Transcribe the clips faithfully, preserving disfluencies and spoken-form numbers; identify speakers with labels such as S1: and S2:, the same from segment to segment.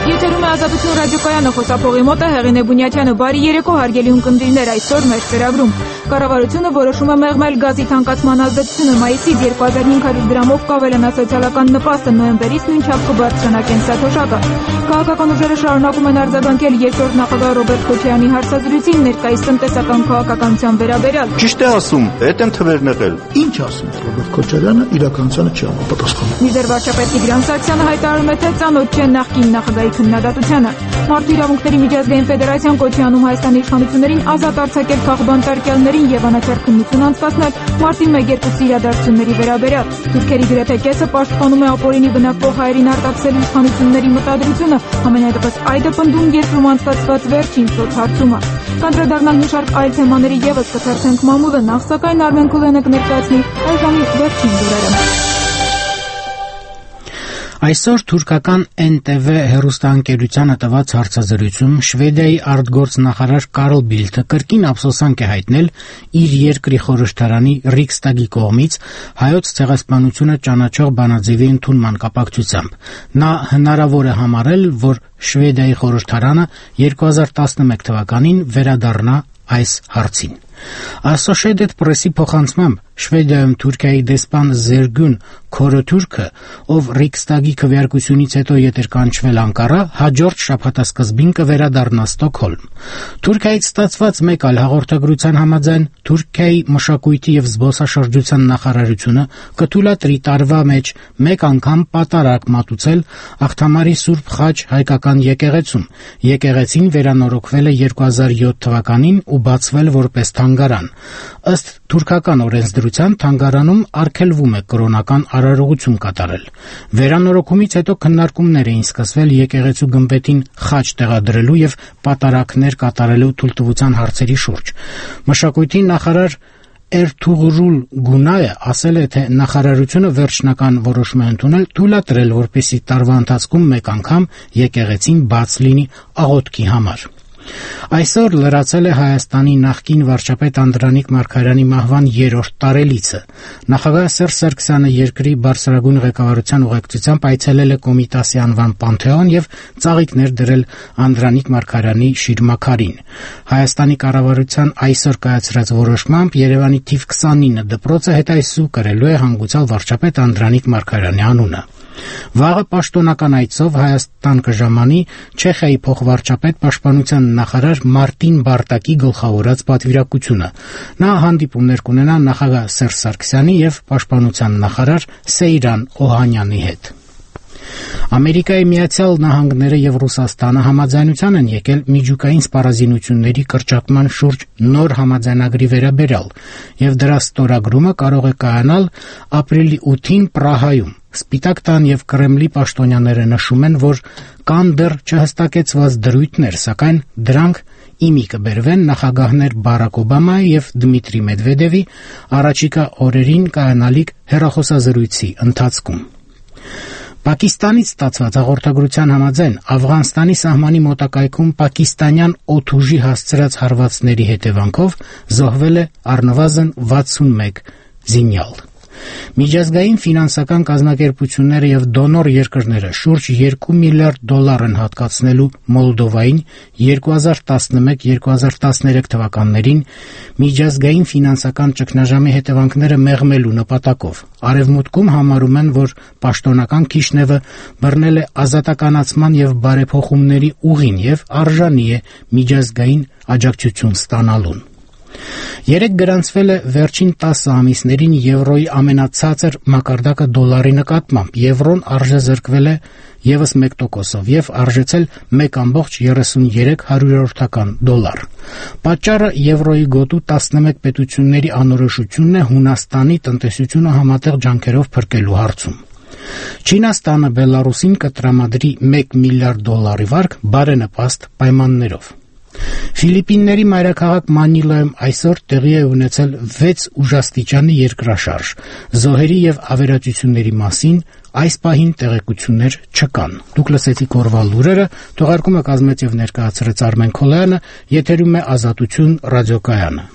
S1: Եթերում է Ազատություն ռադիոկայանը, խոսափողի մոտ է Հեղինե Բունյաթյանը։ Բարի երեկո, հարգելի ունկնդիրներ, այսօր մեր ծրագրում կառավարությունը որոշում է մեղմել գազի թանկացման ազդեցությունը։ Մայիսից երկու հազար հինգ հարյուր դրամով կավելանա սոցիալական նպաստը, նոյեմբերից նույնչափ կբարձրանա կենսաթոշակը։ Քաղաքական ուժերը շարունակում են արձագանքել երկրորդ նախագահ Ռոբերտ Քոչարյանի հարցազրույցին ներկայիս տնտեսական քաղաքականության վերաբերյալ։
S2: Ճիշտ է ասում, հետ են թվերն եղել։
S3: Ինչ ասում Ռոբերտ Քոչարյանը, իրականությանը չի համապատասխանում։
S1: Միզեր վարչապետ Տիգրան Սարգսյանը հայտարարում է, թե ծանոթ չէ նախկին նախագահի քննադատությանը։ Մարդու իրավունքների միջազգային ֆեդերացիան կոչի անում Հայաստանի իշխանություններին ազատ արձակել քաղբանտարկյալներին եւ անաչառ քննություն անցկացնել մարտի մեկ երկուսի իրադարձությունների վերաբերյալ։ Թուրքերի գրեթե կեսը պաշտպանում է ապօրինի բնակվող հայերին արտաքսելու իշխանությունների մտադրությունը, համենայնդեպս այդ է պնդում երկրում անցկացված վերջին սոցհարցումը։ Կանդրադառնալ մի շարք այլ թեմաների եւս կթերթենք մամուլը, նախ սակայն Արմեն Քուլենը կներկայացնի այս ժամի վերջին լուրերը։
S4: Այսօր թուրքական Էն Տե Վե հեռուստաընկերությանը տված հարցազրույցում Շվեդիայի արտգործնախարար Կարլ Բիլդը կրկին ափսոսանք է հայտնել իր երկրի խորհրդարանի Ռիքստագի կողմից հայոց ցեղասպանությունը ճանաչող բանաձևի ընդունման կապակցությամբ։ Նա հնարավոր է համարել, որ Շվեդիայի խորհրդարանը երկու հազար տասնմեկ թվականին վերադառնա այս հարցին։ Associated Press-ի փոխանցմամբ Շվեդիայում Թուրքիայի դեսպան Զերգուն Քորոթուրքը, ով Ռիքստագի քվեարկությունից հետո ետ էր կանչվել Անկարա, հաջորդ շաբաթասկզբին կվերադառնա Ստոկհոլմ։ Թուրքիայից ստացված մեկ այլ հաղորդագրության համաձայն Թուրքիայի մշակույթի եւ զբոսաշրջության նախարարությունը կթույլատրի տարվա մեջ մեկ անգամ պատարակ մատուցել Աղթամարի Սուրբ Խաչ հայկական եկեղեցում։ Եկեղեցին վերանորոգվել է երկու հազար յոթ թվականին ու բացվել որպես թանգարան։ Ըստ թուրքական օրենսդրության թանգարանում արգելվում է կրոնական արարողություն կատարել։ Վերանորոգումից հետո քննարկումներ էին սկսվել եկեղեցու գմբեթին խաչ տեղադրելու եւ պատարակներ կատարելու թույլտվության հարցերի շուրջ։ Մշակույթի նախարար Էրթուղրուլ Գունայը ասել է, թե նախարարությունը վերջնական որոշում է ընդունել թույլատրել, որպեսզի տարվա ընթացքում մեկ անգամ եկեղեցին բաց լինի աղոթքի համար։ Այսօր լրացել է Հայաստանի նախկին վարչապետ Անդրանիկ Մարգարյանի մահվան երրորդ տարելիցը։ Նախագահ Սերժ Սարգսյանը երկրի բարձրագույն ղեկավարության ուղեկցությամբ այցելել է Կոմիտասի անվան Պանթեոն եւ ծաղիկներ դրել Անդրանիկ Մարգարյանի շիրմաքարին։ Հայաստանի կառավարության այսօր կայացրած որոշմամբ Երևանի թիվ քսանինը դպրոցը հետայսու կրելու է հանգուցալ վարչապետ Անդրանիկ Մարգարյանի անունը։ Վաղը պաշտոնական այցով Հայաստան կժամանի Չեխիայի փոխվարչապետ պաշտպանության նախարար Մարտին Բարտակի գլխավորած պատվիրակությունը։ Նա հանդիպումներ կունենա նախագահ Սերժ Սարգսյանի եւ պաշտպանության նախարար Սեյրան Օհանյանի հետ։ Ամերիկայի Միացյալ Նահանգները եւ Ռուսաստանը համաձայնության են եկել միջուկային սպառազինությունների կրճատման շուրջ նոր համաձայնագրի վերաբերյալ, եւ դրա ստորագրումը կարող է կայանալ ապրիլի ութին Պրահայում։ Սպիտակ տան եւ Կրեմլի պաշտոնյաները նշում են, որ կան դեռ չհստակեցված դրույթներ, սակայն դրանք իմի կբերվեն նախագահներ Բարակ Օբամայի եւ Դմիտրի Մեդվեդևի առաջիկա օրերին կայանալիք հեռախոսազրույցի ընթացքում։ Պակիստանից ստացված հաղորդագրության համաձայն Աֆղանստանի սահմանի մոտակայքում պակիստանյան օդուժի հասցրած հարվածների հետևանքով զոհվել է առնվազն վաթսունմեկ զինյալ։ Միջազգային ֆինանսական կազմակերպությունները եւ դոնոր երկրները շուրջ երկու միլիարդ դոլար են հատկացնելու Մոլդովային երկու հազար տասնմեկ երկու հազար տասներեք թվականներին միջազգային ֆինանսական ճգնաժամի հետևանքները մեղմելու նպատակով։ Արևմուտքում համարում են, որ պաշտոնական Քիշնևը բռնել է ազատականացման եւ բարեփոխումների ուղին եւ արժանի է միջազգային աջակցություն ստանալուն։ Երեկ գրանցվել է վերջին տասը ամիսներին եվրոյի ամենացածր մակարդակը դոլարի նկատմամբ։ Եվրոն արժեզրկվել է եւս մեկ տոկոսով եւ արժեցել մեկ ամբողջ երեսունյերեք հարյուրորդական դոլար։ Պատճառը եվրոյի գոտու տասնմեկ պետությունների անորոշությունն է Հունաստանի տնտեսությունը համատեղ ջանքերով փրկելու հարցում։ Չինաստանը Բելարուսին կտրամադրի մեկ միլիարդ դոլարի վարկ բարենպաստ պայմաններով։ Ֆիլիպինների մայրաքաղաք Մանիլայում այսօր տեղի է ունեցել վեց ուժաստիճանի երկրաշարժ։ Զոհերի եւ ավերածությունների մասին այս պահին տեղեկություններ չկան։ Դուք լսեցիք օրվա լուրերը, թողարկումը կազմեց եւ ներկայացրեց Արմեն Քոլյանը, եթերում է Ազատություն ռադիոկայանը։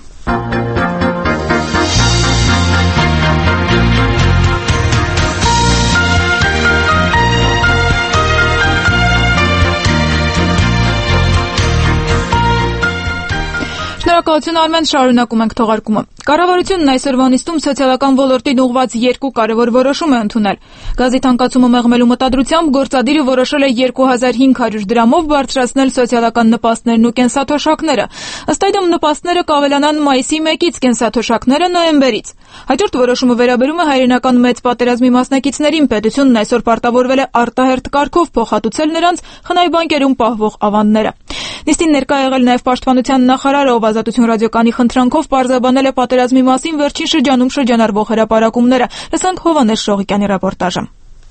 S1: Շնորհակալություն Արմեն, շարունակում ենք թողարկումը։ Կառավարությունն այսօրվա նիստում սոցիալական ոլորտին ուղղված երկու կարևոր որոշում է ընդունել։ Գազի թանկացումը մեղմելու մտադրությամբ գործադիրը որոշել է երկու հազար հինգ հարյուր դրամով բարձրացնել սոցիալական նպաստներն ու կենսաթոշակները։ Ըստ այդմ նպաստները կավելանան մայիսի մեկից, կենսաթոշակները նոյեմբերից։ Հաջորդ որոշումը վերաբերում է հայրենական մեծ պատերազմի մասնակիցներին։ Պետությունն այսօր պարտավորվել է արտահերթ կարգով փոխհատուցել նրանց խնայ բանկերում պահվող ավանդները։ Նիստին ներկա եղել նաև Պաշտպանության նախարարը, ով Ազատություն ռադիոկայանի խնդրանքով պարզաբանել է պատերազմի մասին վերջին շրջանում շրջանառվող հրապարակումները։ Լսենք Հովհաննես Շողիկյանի ռեպորտաժը։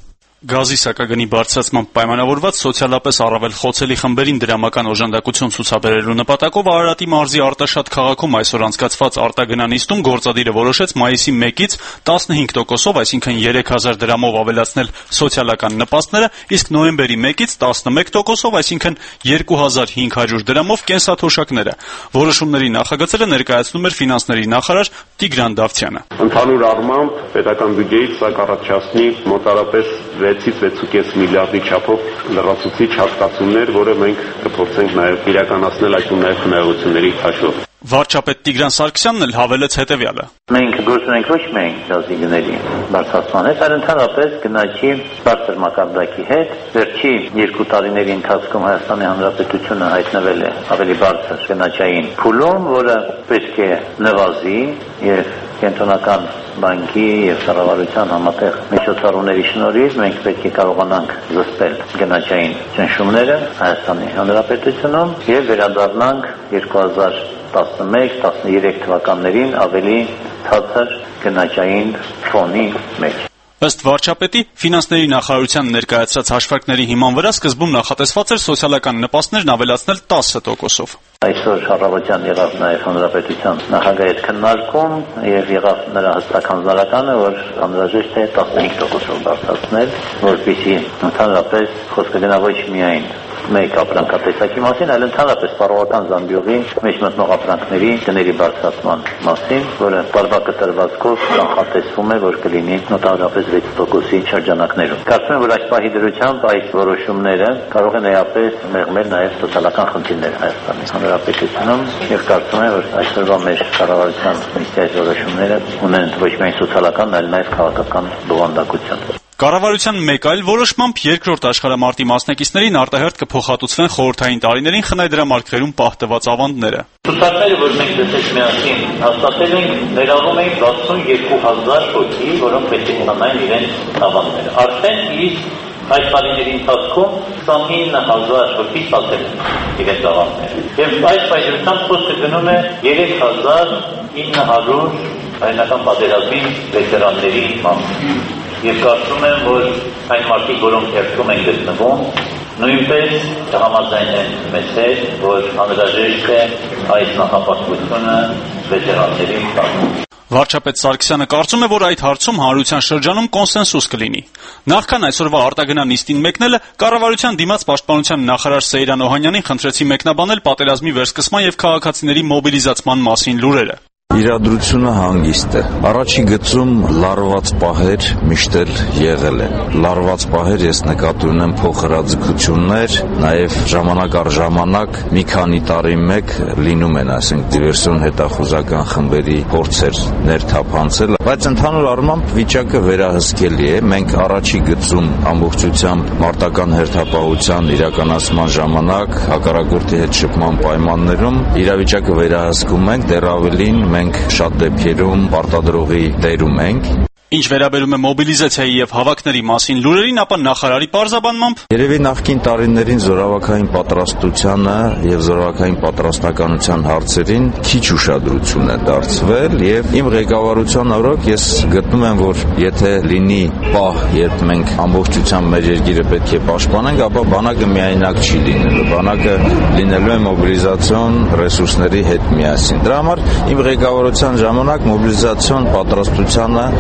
S5: Գազի սակագնի բարձրացմամբ պայմանավորված սոցիալապես առավել խոցելի խմբերին դրամական օժանդակություն ցուցաբերելու նպատակով Արարատի մարզի Արտաշատ քաղաքում այսօր անցկացված արտագնանիստում գործադիրը որոշեց մայիսի մեկից տասնհինգ տոկոսով, այսինքն երեք հազար դրամով ավելացնել սոցիալական նպաստները, իսկ նոյեմբերի մեկից տասնմեկ տոկոսով, այսինքն երկու հազար հինգ հարյուր դրամով կենսաթոշակները։ Որոշումների նախագծերը ներկայացնում էր ֆինանսների նախարար Տիգրան Դավթյանը։
S6: Ընդհանուր առմամբ պետական բյուջեից սա կառաջացնի մոտարապես վեցից վեց ու կես միլիարդի չափով լրացուցիչ հատկացումներ, որը մենք կփորձենք նաև իրականացնել այդ ու նաև խնայողությունների հաշվով։
S5: Վարչապետ Տիգրան Սարգսյանն էլ հավելեց հետևյալը.
S7: Մենք գործ ունենք ոչ միայն գազի գների բարձրացման հետ, այլ ընդհանրապես գնաճի բարձր մակարդակի հետ։ Վերջի երկու տարիների ընթացքում Հայաստանի Հանրապետությունը հայտնվել է ավելի բարձր գնաճային փուլում, որը պետք է նվազի եւ կենտրոնական բանկի եւ կառավարության համատեղ միջոցառումների շնորհիվ մենք պետք է կարողանանք զսպել գնաճային ճնշումները Հայաստանի Հանրապետությունում եւ վերադառնանք երկու հազար տասնմեկ տասներեք թվականներին ավելի ցածր գնաճային ֆոնի մեջ։
S5: Ըստ վարչապետի, ֆինանսների նախարարության ներկայացրած հաշվարկների հիման վրա սկզբում նախատեսված էր սոցիալական նպաստներն ավելացնել տասը տոկոսով։
S7: Այսօր առավոտյան եղավ նաև հանրապետության նախագահի հետ քննարկում եւ եղավ նրա հստակ հանձնարարականը, որ անհրաժեշտ է տասնհինգ տոկոսով բարձրացնել, որպեսզի ընդհանրապես խոսքը գնա ոչ միայն մեկ ապրանքատեսակի մասին, այլ ընդհանրապես սպառողական զամբյուղի մեջ մտնող ապրանքների գների բարձրացման մասին, որը տարբակը տրվածքով կանխատեսվում է, որ կլինի մոտավորապես վեց տոկոսի շրջանակներում։ Կարծում եմ, որ այս պահի դրությամբ այս որոշումները կարող են էապես մեղմել նաև սոցիալական խնդիրներ Հայաստանի Հանրապետությունում եւ կարծում եմ, որ այսօրվա մեր կառավարության նիստի այս որոշումները ունեն ոչ միայն սոցիալական, այլ նաև քաղաքական բովանդակություն։
S5: Կառավարության մեկ այլ որոշմամբ երկրորդ աշխարհամարտի մասնակիցներին արտահերթ կփոխհատուցվեն խորհրդային տարիներին խնայ դրամարկղերում պահտված ավանդները։
S7: Ցուցակները, որ մենք դες միասին հաստատել ենք, ներառում են վաթսունյոթ հազար հոգի, որոնք պետք է ստանան իրենց ավանդները։ Արդեն իսկ այս տարիների ընթացքում քսանինը հազար հոգի ստացել են իրենց ավանդները։ Եվ այս պայմանությամբ խոսքը գնում է երեք հազար ինը հարյուր հայկական պատերազմի վետերանների մասին։ Եվ կարծում եմ, որ այն մարդիկ, որոնք հերթում են գտնվում, նույնպես համաձայն են մեզ հետ, որ անհրաժեշտ է այս նախապատվությունը վետերաններին տալ։
S5: Վարչապետ Սարգսյանը կարծում է, որ այդ հարցում հանրության շրջանում կոնսենսուս կլինի։ Նախքան այսօրվա արտագնան նիստին մեկնելը, կառավարության դիմաց Պաշտպանության նախարար Սեյրան Օհանյանին խնդրեցի մեկնաբանել պատերազմի վերսկսման եւ քաղաքացիների մոբիլիզացման մասին լուրերը։
S8: Իրադրությունը հանգիստ է։ Առաջի գծում լարված պահեր միշտ էլ եղել են։ Լարված պահեր ես նկատի ունեմ փոխհրաձգություններ, նաև ժամանակ առ ժամանակ մի քանի տարի մեկ լինում են, ասենք, դիվերսիոն հետախուզական խմբերի փորձեր ներթափանցել, բայց ընդհանուր առմամբ վիճակը վերահսկելի է։ Մենք առաջի գծում ամբողջությամբ մարտական հերթապահության իրականացման ժամանակ հակառակորդի հետ շփման պայմաններում իրավիճակը վերահսկում ենք, դեռ ավելին մենք շատ դեպքերում պարտադրողի դերում ենք։
S5: Ինչ վերաբերում է մոբիլիզացիայի եւ հավաքների մասին լուրերին, ապա նախարարի պարզաբանմամբ
S8: երևի նախկին տարիներին զորավարքային պատրաստությանը եւ զորավարքային պատրաստականության հարցերին քիչ ուշադրություն է դարձվել եւ իմ ղեկավարության օրոք ես գտնում եմ, որ եթե լինի պահ, երբ մենք ամբողջությամբ մեր երկիրը պետք է պաշտպանենք, ապա բանակը միայնակ չի լինելու, բանակը լինելու է մոբիլիզացիոն ռեսուրսների հետ միասին։ Դրա համար իմ ղեկավարության ժամանակ մոբիլիզացիոն պատրաստությանը լուրջ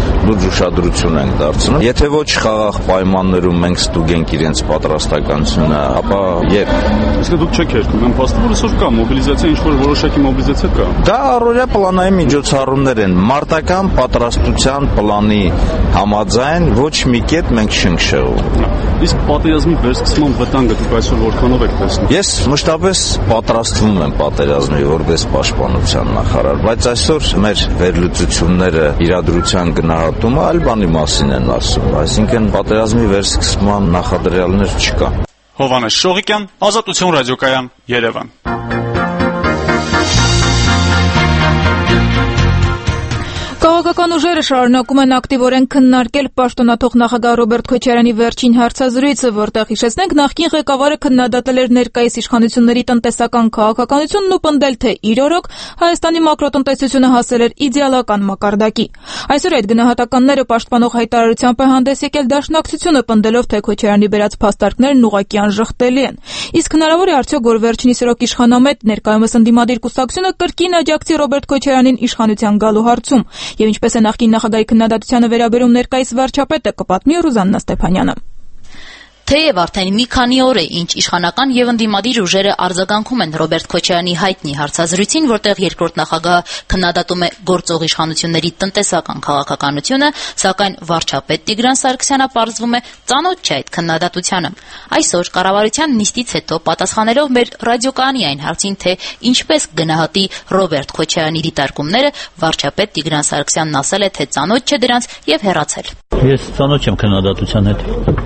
S8: մեծ ուշադրություն ենք դարձնում։ Եթե ոչ խաղաղ պայմաններում մենք ստուգենք իրենց պատրաստականությունը, ապա երբ։
S5: Իսկ դուք չեք երգում, եմ փաստը որ այսօր կա մոբիլիզացիա, ինչ որ որոշակի մոբիլիզացիա կա։
S8: Դա առօրյա պլանային միջոցառումներ են, մարտական պատրաստության պլանի համաձայն ոչ մի կետ մենք չենք շեղում։
S5: Իսկ պատերազմի վերսկսման վտանգը դուք այսօր որքանով եք տեսնում։
S8: Ես մշտապես պատրաստվում եմ պատերազմի որպես պաշտպանության նախարար, բայց այսօր մեր վերլուծությունները իրադրության գնահատումը այլ բանի մասին են ասում, այսինքն պատերազմի վերսկսման նախադրյալներ չկա։
S5: Հովհաննես Շողիկյան, Ազատություն ռադիոկայան, Երևան։
S1: Քաղաքական ուժերը շարունակում են ակտիվորեն քննարկել պաշտոնաթող նախագահ Ռոբերտ Քոչարյանի վերջին հարցազրույցը, որտեղ հիշեցնենք նախկին ղեկավարը քննադատել էր ներկայիս իշխանությունների տնտեսական քաղաքականությունն ու պնդել, թե իր օրոք Հայաստանի մակրոտնտեսությունը հասել էր իդեալական մակարդակի։ Այսօր այդ գնահատականները պաշտպանող հայտարարությամբ է հանդես եկել Դաշնակցությունը, պնդելով, թե Քոչարյանի բերած փաստարկներն ուղղակի անժխտելի են։ Իսկ հնարավոր է արդյոք, որ վերջինիս օրոք իշխանամետ ներկայումս ընդդիմադիր կուսակցությունը կրկին աջակցի Ռոբերտ Քոչարյանին իշխանության գալու հարցում։ Եվ ինչպես է նախկին նախագահի քննադատությանը վերաբերում ներկայիս վարչապետը, կպատմի Ռուզաննա Ստեփանյանը։
S9: Թեև արդեն մի քանի օր է, ինչ իշխանական եւ ընդդիմադիր ուժերը արձագանքում են Ռոբերտ Քոչարյանի հայտնի հարցազրույցին, որտեղ երկրորդ նախագահը քննադատում է գործող իշխանությունների տնտեսական քաղաքականությունը, սակայն վարչապետ Տիգրան Սարգսյանը պարզվում է ծանոթ չէ այդ քննադատությանը։ Այսօր կառավարության նիստից հետո պատասխանելով մեր ռադիոկայանի այն հարցին, թե ինչպես գնահատի Ռոբերտ Քոչարյանի դիտարկումները, վարչապետ Տիգրան Սարգսյանն ասել է, թե ծանոթ չէ դրանց եւ հեռացել։
S7: Ես ծանոթ չեմ քննադատության հետ։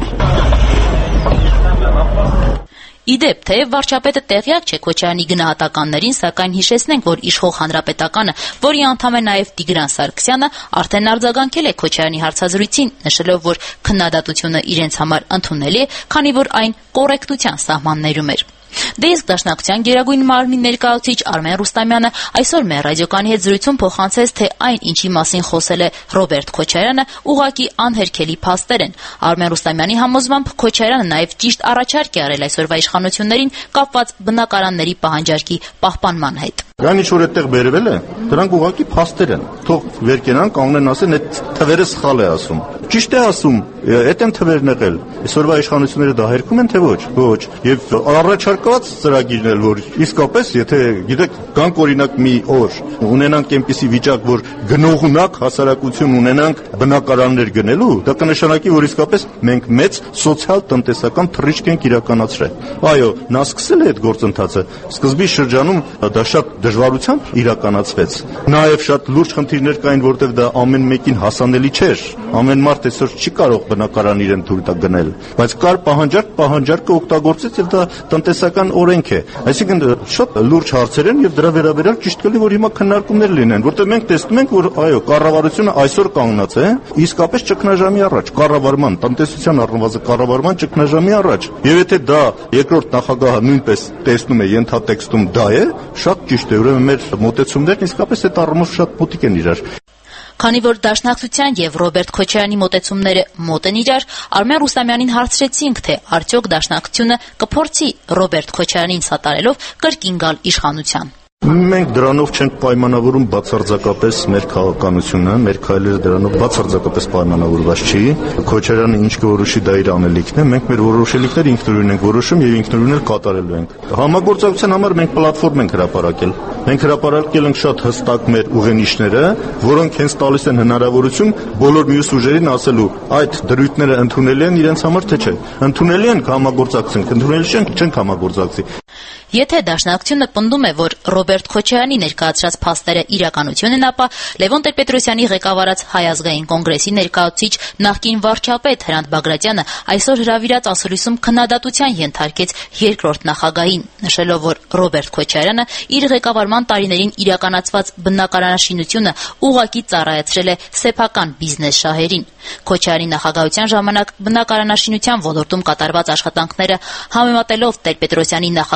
S9: Իդեպ, թեև վարչապետը տեղյակ չէ Քոչարյանի գնահատականներին, սակայն հիշեցնենք, որ իշխող հանրապետականը, որի անդամ է նաև Տիգրան Սարգսյանը, արդեն արձագանքել է Քոչարյանի հարցազրույցին, նշելով, որ քննադատությունը իրենց համար ընդունելի է, քանի որ այն կոռեկտության սահմաններում էր։ Դե իսկ Դաշնակցության գերագույն մարմնի ներկայացուցիչ Արմեն Ռուստամյանը այսօր մեր ռադիոկայանի հետ զրույցում փոխանցեց, թե այն, ինչի մասին խոսել է Ռոբերտ Քոչարյանը, ուղղակի անհերքելի փաստեր են։ Արմեն Ռուստամյանի համոզմամբ Քոչարյանը նաև ճիշտ առաջարկ է արել այսօրվա իշխանություններին կապված բնակարանների պահանջարկի պահպանման հետ։
S2: Այն ինչ որ այդտեղ բերվել է, դրանք ուղղակի փաստեր են։ Թող վերկենան կանգնեն ասեն, այդ թվերը սխալ է ասում։ Ճիշտ է ասում, այդ են թվերն եղել։ Այսօրվա իշխանությունները դա հերքում են, թե ոչ։ Ոչ։ Եվ առաջարկված ծրագիրն էլ, որ իսկապես, եթե գիտեք, կանք օրինակ մի օր ունենանք այնպիսի վիճակ, որ գնողունակ հասարակություն ունենանք բնակարաններ գնելու, դա կնշանակի, որ իսկապես մենք մեծ սոցիալ-տնտեսական թռիչք ենք իրականացրել։ Այո, նա սկսել է այդ գործընթացը։ Սկզբի շրջանում դա շատ դժվարությամբ իրականացվեց։ Նաև շատ լուրջ խնդիրներ կային, որտեղ դա ամեն մեկին հասանելի չէր։ Ամեն մարդ այսօր չի կարող բնակարան իրեն թույլ տա գնել, բայց կար պահանջարկ, պահանջարկը օգտագործեց եւ դա տնտեսական օրենք է։ Այսինքն շատ լուրջ հարցեր են եւ դրա վերաբերյալ ճիշտ կլինի, որ հիմա քննարկումներ լինեն, որտեղ մենք տեսնում ենք, որ այո, կառավարությունը այսօր կանգնած է, իսկապես ճգնաժամի առաջ, կառավարման, տնտեսության առնվազն կառավարման ճգնաժամի առաջ։ Եվ եթե դա երկրորդ նախագահը նույնպես տեսնում է ենթատեքստում դա է, շատ ճիշտ է, ուրեմն մեր մոտեցումներն իսկապես այդ առումով շատ մոտիկ են իրար։
S9: Քանի որ Դաշնակցության եւ Ռոբերտ Քոչարյանի մոտեցումները մոտ են իրար, Արմեն Ռուստամյանին հարցրեցինք, թե արդյոք Դաշնակցությունը կփորձի Ռոբերտ Քոչարյանին սատարելով կրկին գալ իշխանության։
S2: Մենք դրանով չենք պայմանավորում բացարձակապես մեր քաղաքականությունը, մեր քայլերը դրանով բացարձակապես պայմանավորված չի։ Քոչարյանը ինչ կորոշի դա իր անելիքն է, մենք մեր որոշելիքները ինքնուրույն ենք որոշում եւ ինքնուրույն էլ կատարելու ենք։ Համագործակցության համար մենք պլատֆորմ ենք հրապարակել։ Մենք հրապարակել ենք շատ հստակ մեր ուղենիշները, որոնք հենց տալիս են հնարավորություն բոլոր մյուս ուժերին ասելու այդ դրույթները ընդունելի են իրենց համար թե չէ։ Ընդունելի են համագործակցենք, ընդունելի չեն չենք համագործակցի։
S9: Եթե Դաշնակցությունը պնդում է, որ Ռոբերտ Քոչարյանի ներկայացրած փաստերը իրականություն են, ապա Լևոն Տեր-Պետրոսյանի ղեկավարած Հայ ազգային կոնգրեսի ներկայացուցիչ նախկին վարչապետ Հրանտ Բագրատյանը այսօր հրավիրած ասուլիսում քննադատության ենթարկեց երկրորդ նախագահին, նշելով, որ Ռոբերտ Քոչարյանը իր ղեկավարման տարիներին իրականացված բնակարանաշինությունը ուղղակի ծառայեցրել է սեփական բիզնես շահերին։ Քոչարյանի նախագահության ժամանակ բնակարանաշինության ոլորտում կատարված աշխատանքները համեմատելով Տեր-Պետրոսյանի նախագահության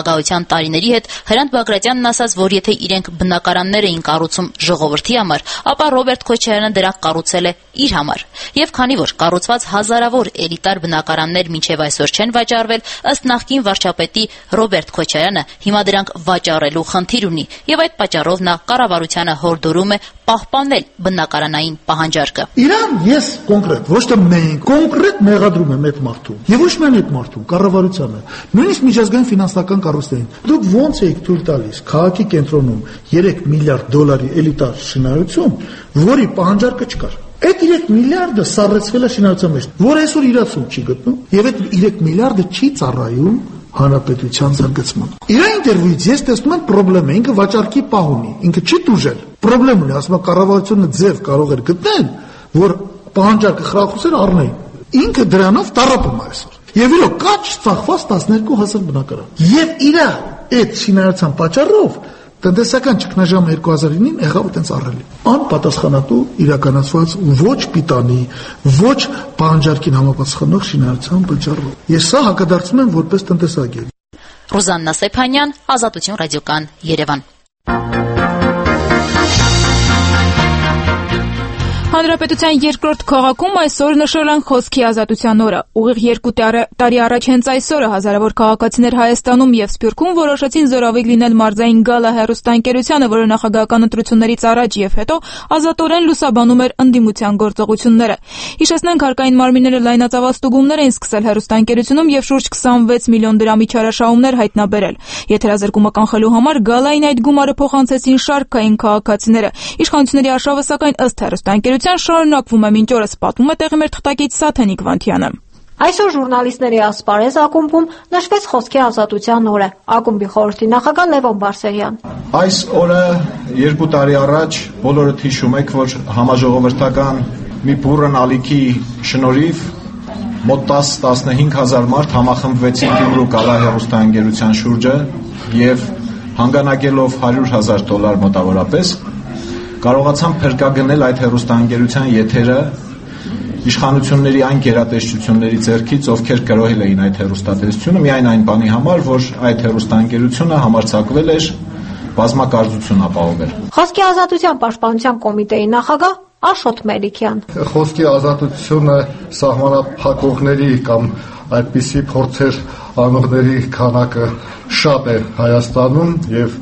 S9: տարիների հետ, Հրանտ Բագրատյանն ասաց, որ եթե իրենք բնակարաններ էին կառուցում ժողովրդի համար, ապա Ռոբերտ Քոչարյանը դրանք կառուցել է իր համար։ Եվ քանի որ կառուցված հազարավոր էլիտար բնակարաններ մինչև այսօր չեն վաճառվել, ըստ նախկին վարչապետի Ռոբերտ Քոչարյանը հիմա դրանք վաճառելու խնդիր ունի, եւ այդ պատճառով նա կառավարությանը հորդորում է պահպանել բնակարանային պահանջարկը։
S3: Իրան ես կոնկրետ, ոչ թե մենք, կոնկրետ մեղադրում եմ այդ մարդուն։ Եվ ոչ միայն այդ մարդուն, կառավարությանը, նույնիսկ միջազգային ֆինանսական կառույցներին։ Դուք ո՞նց եք թույլ տալիս քաղաքի կենտրոնում երեք միլիարդ դոլարի էլիտար շինարարություն, որի պահանջարկը չկար։ Այդ երեք միլիարդը սառեցվել է շինարարության մեջ, որ այսօր իրացում չի գտնում, եւ այդ երեք միլիարդը չի ծառայում հանրապետության զարգացման։ Իր ինտերվյուից ես տեսնում եմ խնդրեմ, ինքը վաճառքի պահ ունի, ինքը չի դուժել։ Խնդրեմ ունի, ասում է կառավարությունը ձև կարող էր գտնել, որ պահանջարկը խրախուսել առնեին։ Ինքը դրանով տառապում է այսօր։ Եվ իրոք կա ծախված տասներկու հազար բնակարան։ Եվ իր այդ շինարարության պատճառով տնտեսական ճգնաժամը երկու հազար ինին եղավ այտենց ահռելի։ Անպատասխանատու իրականացված ոչ պիտանի, ոչ պահանջարկին համապատասխանող շինարարության պատճառով։ Ես սա հակադարձում եմ որպես տնտեսագետ։
S9: Ռուզաննա Սեփանյան, Ազատություն ռադիոկան, Երևան։
S1: Հանրապետության երկրորդ քաղաքում այսօր նշել են խոսքի ազատության օրը։ Ուղիղ երկու տարի առաջ հենց այսօրը հազարավոր քաղաքացիներ Հայաստանում եւ Սփյուռքում որոշեցին զորավիգ լինել մարզային Գալա հեռուստաընկերությանը, որը նախագահական ընտրություններից առաջ եւ հետո ազատորեն լուսաբանում էր ընդդիմության գործողությունները։ Հիշեցնենք, հարկային մարմինները լայնածավալ ստուգումներ էին սկսել հեռուստաընկերությունում եւ շուրջ քսանվեց միլիոն դրամի չարաշահումներ հայտնաբերել։ Եթերազրկումը կանխելու համար Գալային այդ գումարը փոխանցեցին շարքային քաղաքացիները։ Իշխանությունների արշավը սակայն ըստ հեռուստաընկերության շարունակվում է մինչ օրս, պատմում է տեղի մեր թղթակից Սաթենիկ Վանթյանը։
S10: Այսօր ժուրնալիստների ասպարեզ ակումբում նշվեց խոսքի ազատության օրը։ Ակումբի խորհրդի նախագահ Լևոն Բարսեղյան։
S11: Այս օրը երկու տարի առաջ բոլորդ հիշում եք, որ համաժողովրդական մի բուրըն ալիքի շնորհիվ մոտ տասը-տասնհինգ հազար մարդ համախմբվեցին Գյումրու Գալա հեռուստաընկերության շուրջը եւ հանգանակելով հարյուր հազար դոլար մոտավորապես կարողացան փրկագնել այդ հեռուստաընկերության եթերը իշխանությունների այն գերատեսչությունների ձեռքից, ովքեր կրոհել էին այդ հեռուստատեսությունը, միայն այն բանի համար, որ այդ հեռուստաընկերությունը համարձակվել էր բազմակարծություն ապահովել։
S10: Խոսքի ազատության պաշտպանության կոմիտեի նախագահ Աշոտ Մելիքյան։
S12: Խոսքի ազատությունը սահմանափակողների կամ այդպիսի փորձեր անողների քանակը շատ է Հայաստանում եւ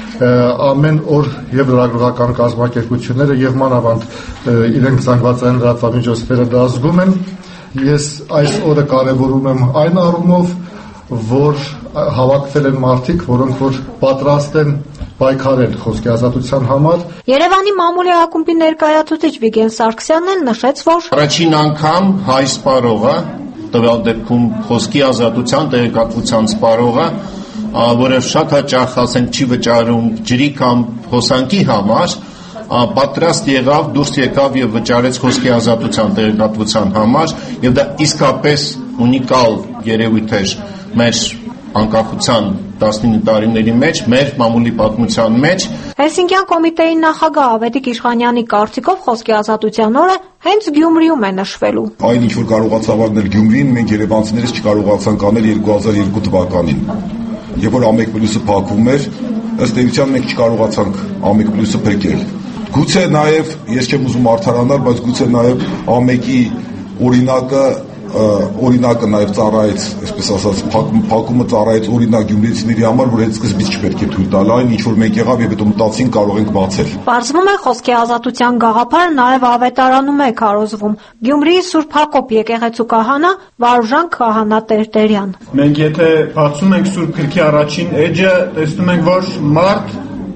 S12: ամեն օր եւ լրագրողական կազմակերպությունները եւ մանավանդ իրենք զանգվածային լրատվամիջոցները դա զգում են։ Ես այս օրը կարևորում եմ այն առումով, որ հավաքվել են մարդիկ, որոնք որ պատրաստ են պայքարել խոսքի ազատության համար։
S10: Երևանի մամուլի ակումբի ներկայացուցիչ Վիգեն Սարգսյանն էլ նշեց, որ
S13: առաջին անգամ հայ սպառողը, տվյալ դեպքում խոսքի ազատության տեղեկատվության սպառողը, որը շատ հաճախ ասենք չի վճարում ջրի կամ հոսանքի համար, պատրաստ եղավ, դուրս եկավ եւ վճարեց խոսքի ազատության տեղեկատվության համար, եւ դա իսկապես ունիկալ երևույթ էր մեր անկախության տասնինը տարիների մեջ, մեր մամուլի պատմության մեջ։
S10: Հելսինկյան կոմիտեի նախագահ Ավետիք Իշխանյանի կարծիքով խոսքի ազատության օրը հենց Գյումրիում է նշվելու։
S14: Այն ինչ որ կարողացավ անել Գյումրին, մենք երևանցիներս չկարողացանք անել երկու հազար երկու թվականին։ Երբ որ Ամեկ պլյուսը փակվում էր, ըստ էության մենք չկարողացանք Ամեկ պլյուսը փրկել։ Գուցե նաև, ես չեմ ուզում արդարանալ, բայց գուցե նաև Ամեկի օրինակը օրինակը նաև ծառայեց, այսպես ասած, փակումը ծառայեց օրինակ գյումրեցիների համար, որ այդ սկզբից չպետք է թույլ տալ այն, ինչ որ մենք եղավ եւ հետո մտածին կարող ենք բացել։
S10: Պարզվում է խոսքի ազատության գաղափարը նաև ավետարանում է քարոզվում։ Գյումրիի Սուրբ Հակոբ եկեղեցու քահանա Վարուժան քահանա Տերտերյան։
S15: Մենք եթե բացում ենք Սուրբ Գրքի առաջին էջը, տեսնում ենք, որ մարդ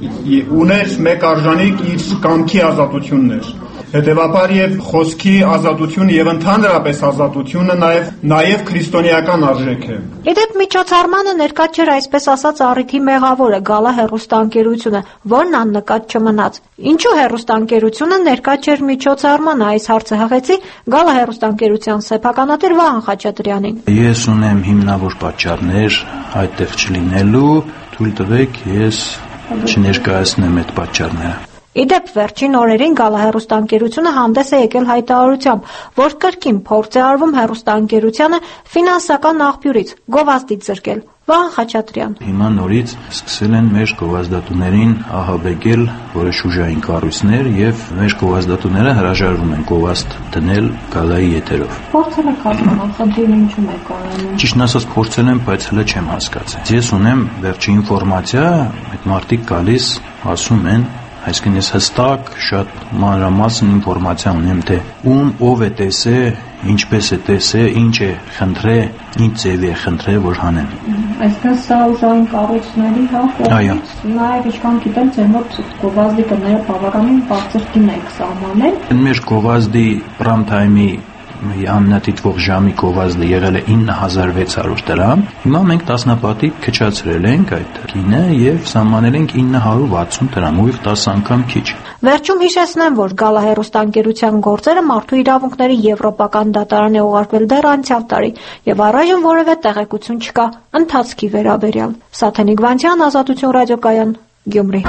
S15: ուներ մեկ արժանիք իր կամքի ազատություններ։ Հետևաբար եւ խոսքի ազատությունը եւ ընդհանրապես ազատությունը նաեւ նաեւ քրիստոնեական արժեք է։
S10: Իդեպ միջոցառմանը ներկա չէր այսպես ասած առիթի մեղավորը Գալա հեռուստաընկերությունը, որն աննկատ չմնաց։ Ինչու հեռուստաընկերությունը ներկա չէր միջոցառմանը, այս հարցը հղեցի Գալա հեռուստաընկերության սեփականատեր Վահան Խաչատրյանին։
S16: Ես ունեմ հիմնավոր պատճառներ այդտեղ չլինելու, թույլ տվեք ես չներկայացնեմ այդ պատճառները։
S10: Իդեպ վերջին օրերին գալահեռուստաընկերությունը հանդես է եկել հայտարարությամբ, որ կրկին փորձ է արվում հեռուստաընկերությանը ֆինանսական աղբյուրից գովազդից զրկել։ Վահան Խաչատրյան։
S16: Հիմա նորից սկսել են մեր գովազդատուներին ահաբեկել որոշ ուժային կառույցներ եւ մեր գովազդատուները հրաժարվում են գովազդ դնել գալայի եթերով։
S10: Փորձել եք հասկանալ, խնդիրը ինչու՞մ է կայանում։
S16: Ճիշտն ասած փորձել եմ, բայց հələ չեմ հասկացել։ Ես ունեմ վերջի ինֆորմացիա, այդ մարդիկ գալիս ասում են, այսինքն ես հստակ շատ մանրամասն ինֆորմացիա ունեմ, թե ում ով է տեսե, ինչպես է տեսե, ինչ է խնդրե, ինչ ձև է խնդրե, որ հանեն։
S10: Այսինքն սա ուժային կառույցների հա կողմից նաև ինչքան գիտեմ ձեր մոտ գովազդի կները բավականին բարձր գին եք սահմանել։
S16: Մեր գովազդի prime time-ի ամենաթիթվող ժամի գովազդը եղել է ինը հազար վեց հարյուր դրամ։ Հիմա մենք տասնապատիկ քչացրել ենք այդ գինը եւ սահմանել ենք ինը հարյուր վաթսուն դրամ, ուղիղ տասը անգամ քիչ։
S10: Վերջում հիշեցնեմ, որ գալահեռուստաընկերության գործերը մարդու իրավունքների եվրոպական դատարան է ուղարկվել դեռ անցյալ տարի եւ առայժմ որևէ տեղեկություն չկա ընթացքի վերաբերյալ։ Սաթենիկ Վանցյան, Ազատություն ռադիոկայան, Գյումրի։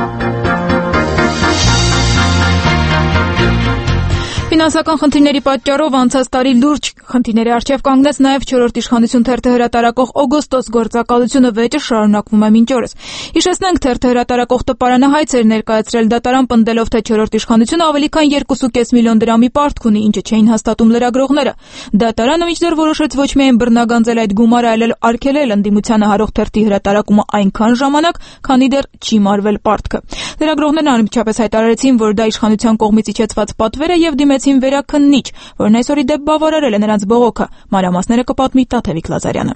S1: Ֆինանսական խնդիրների պատճառով անցած տարի լուրջ խնդիրների առջև կանգնեց նաև չորրորդ իշխանություն թերթը հրատարակող օգոստոս գործակալությունը վեճը շարունակվում է մինչ օրս։ Հիշեցնենք, թերթը հրատարակող տպարանը հայց էր ներկայացրել դատարան պնդելով, թե չորրորդ իշխանությունը ավելի քան երկու կόμμα պենս միլիոն դրամի պարտք ունի, ինչը չէին հաստատում լրագրողները։ Դատարանը մինչդեռ որոշեց ոչ միայն բռնագանձել այդ գումարը, այլ արգելել ընդդիմությանը հարող թերթի հրատարակումը այնքան ժամանակ, քանի դեռ չի մարվել պարտքը։ Լրագրողներն անմիջապես հայտարարեցին, որ դա իշխանության կողմից իջեցված պատվեր է եւ դիմեցին վերաքննիչ, որն այսօր ի դեպ բավարարել է նրանց բողոքը։ Մանրամասները կպատմի Տաթևիկ Լազարյանը։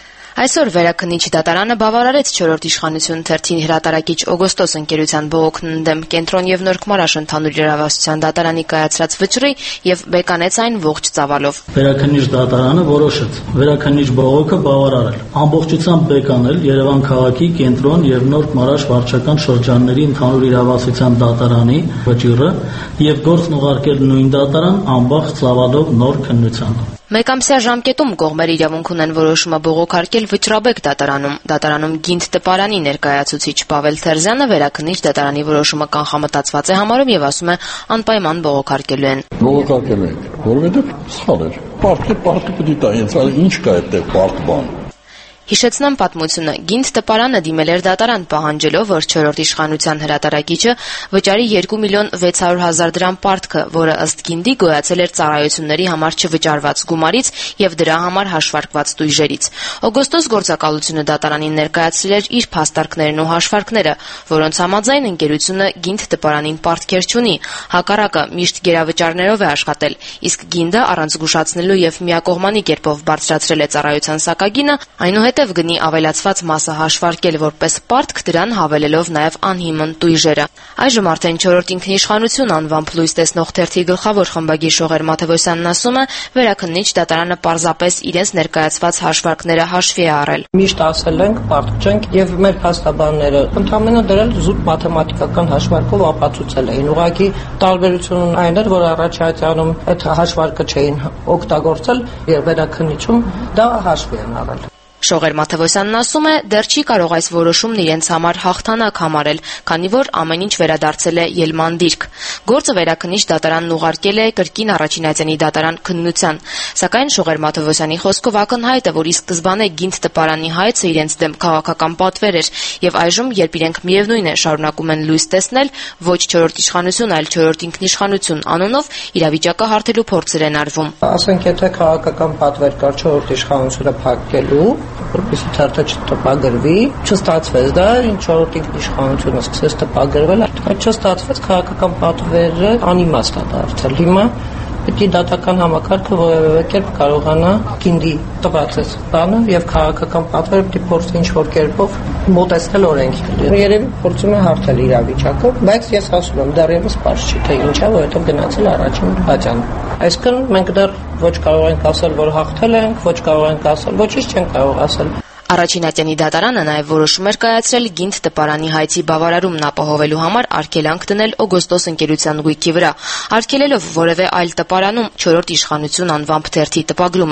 S17: Այսօր վերաքննիչ դատարանը բավարարեց չորրորդ իշխանություն թերթին հրատարակիչ օգոստոս ընկերության բողոքն ընդդեմ Կենտրոն եւ Նոր Քմարաշ ընդհանուր իրավասության դատարանի կայացրած վճռի եւ բեկանեց այն ողջ ծավալով։
S18: Վերաքննիչ դատարանը որոշեց վերաքննիչ բողոքը բավարարել, ամբողջությամբ բեկանել Երևան քաղաքի Կենտրոն եւ Նոր Քմարաշ վարչական շրջանների ընդհանուր իրավասության դատարանի վճիռը եւ գործն ուղարկել նույն դատարան անբախտ ծավալով նոր քննության։
S17: Մեկամսյա ժամկետում կողմերը իրավունք ունեն որոշումը բողոքարկել վճռաբեկ դատարանում։ Դատարանում Գինդ տպարանի ներկայացուցիչ Պավել Թերզյանը վերաքննիչ դատարանի որոշումը կանխամտածված է համարում եւ ասում է անպայման բողոքարկելու են։
S19: Բողոքարկել ենք, որովհետեւ սխալ էր։ Պարտքը պարտքը պիտի տա, ինձ ինչ կա այդտեղ պարտ բան։
S17: Հիշեցնեմ պատմությունը։ Գինդ տպարանը դիմել էր դատարան պահանջելով, որ չորրորդ իշխանության հրատարակիչը վճարի երկու միլիոն վեց հարյուր հազար դրամ պարտքը, որը ըստ Գինդի գոյացել էր ծառայությունների համար չվճարված գումարից եւ դրա համար հաշվարկված տույժերից։ Օգոստոս գործակալությունը դատարանին ներկայացրել էր իր փաստարկներն ու հաշվարկները, որոնց համաձայն ընկերությունը Գինդ տպարանին պարտքեր չունի, հակառակը միշտ գերավճարներով է աշխատել, իսկ Գինդը առանց զգուշացնելու եւ միակողմանի կերպով բարձրացրել է ծառայության սակագինը, այնուհետև գնի ավելացված մասը հաշվարկել որպես պարտք, դրան հավելելով նաև անհիմն տույժերը։ Այժմ արդեն չորրորդ ինքնիշխանություն անվամբ լույս տեսնող թերթի գլխավոր խմբագիր Շողեր Մաթևոսյանն ասում է, վերաքննիչ դատարանը պարզապես իրենց ներկայացված հաշվարկները հաշվի է առել։
S20: Միշտ ասել ենք, պարտք չենք եւ մեր փաստաբանները ընդհանրապես դրել զուտ մաթեմատիկական հաշվարկով ապացուցել էին։ Ուղղակի տարբերությունն այն էր, որ առաջացանում այդ հաշվարկը չէին օգտագործել եւ վերաքննիչում դա հաշվի են առել։
S17: Շողեր Մաթևոսյանն ասում է, դեռ չի կարող այս որոշումն իրենց համար հաղթանակ համարել, քանի որ ամեն ինչ վերադարձել է ելման դիրք։ Գործը վերաքննիչ դատարանն ուղարկել է կրկին առաջինայցյանի դատարան քննության, սակայն Շողեր Մաթևոսյանի խոսքով ակնհայտ է, որ ի սկզբանե Գինդ տպարանի հայցը իրենց դեմ քաղաքական պատվեր էր, եւ այժմ, երբ իրենք միևնույն է շարունակում են լույս տեսնել, ոչ չորրորդ իշխանություն, այլ չորրորդ ինքնիշխանություն անունով իրավիճակը հարթելու փորձեր են արվում։
S20: Ասենք, եթե քաղաքական պատվեր կար չորրորդ իշխանությունը փակելու, որպեսզի թերթը չտպագրվի, չստացվեց դա, չորրորդ ինքնիշխանությունը սկսեց տպագրվել, այդ չստացվեց, քաղաքական պատվերը անիմաստ է դարձել։ Հիմա պետք է դատական համակարգը որևէ կերպ կարողանա Գինդի տված բանը եւ քաղաքական պատվերը պետք է փորձի ինչ-որ կերպով մոտեցնել օրենքին։ Երևի փորձում է հարթել իրավիճակը, բայց ես ասում եմ, դեռևս պարզ չի, թե ինչա, որովհետեւ գնացել առաջին բաժան։ Այսինքն մենք դեռ ոչ կարող ենք ասել, որ հաղթել ենք, ոչ կարող ենք ասել, ոչինչ չենք կարող ասել։
S17: Առաջինատյանի դատարանը նաև որոշում էր կայացրել Գինդ տպարանի հայցի բավարարումն ապահովելու համար արգելանք դնել օգոստոս ընկերության գույքի վրա, արգելելով որևէ այլ տպարանում չորրորդ իշխանություն անվամբ թերթի տպագրումը։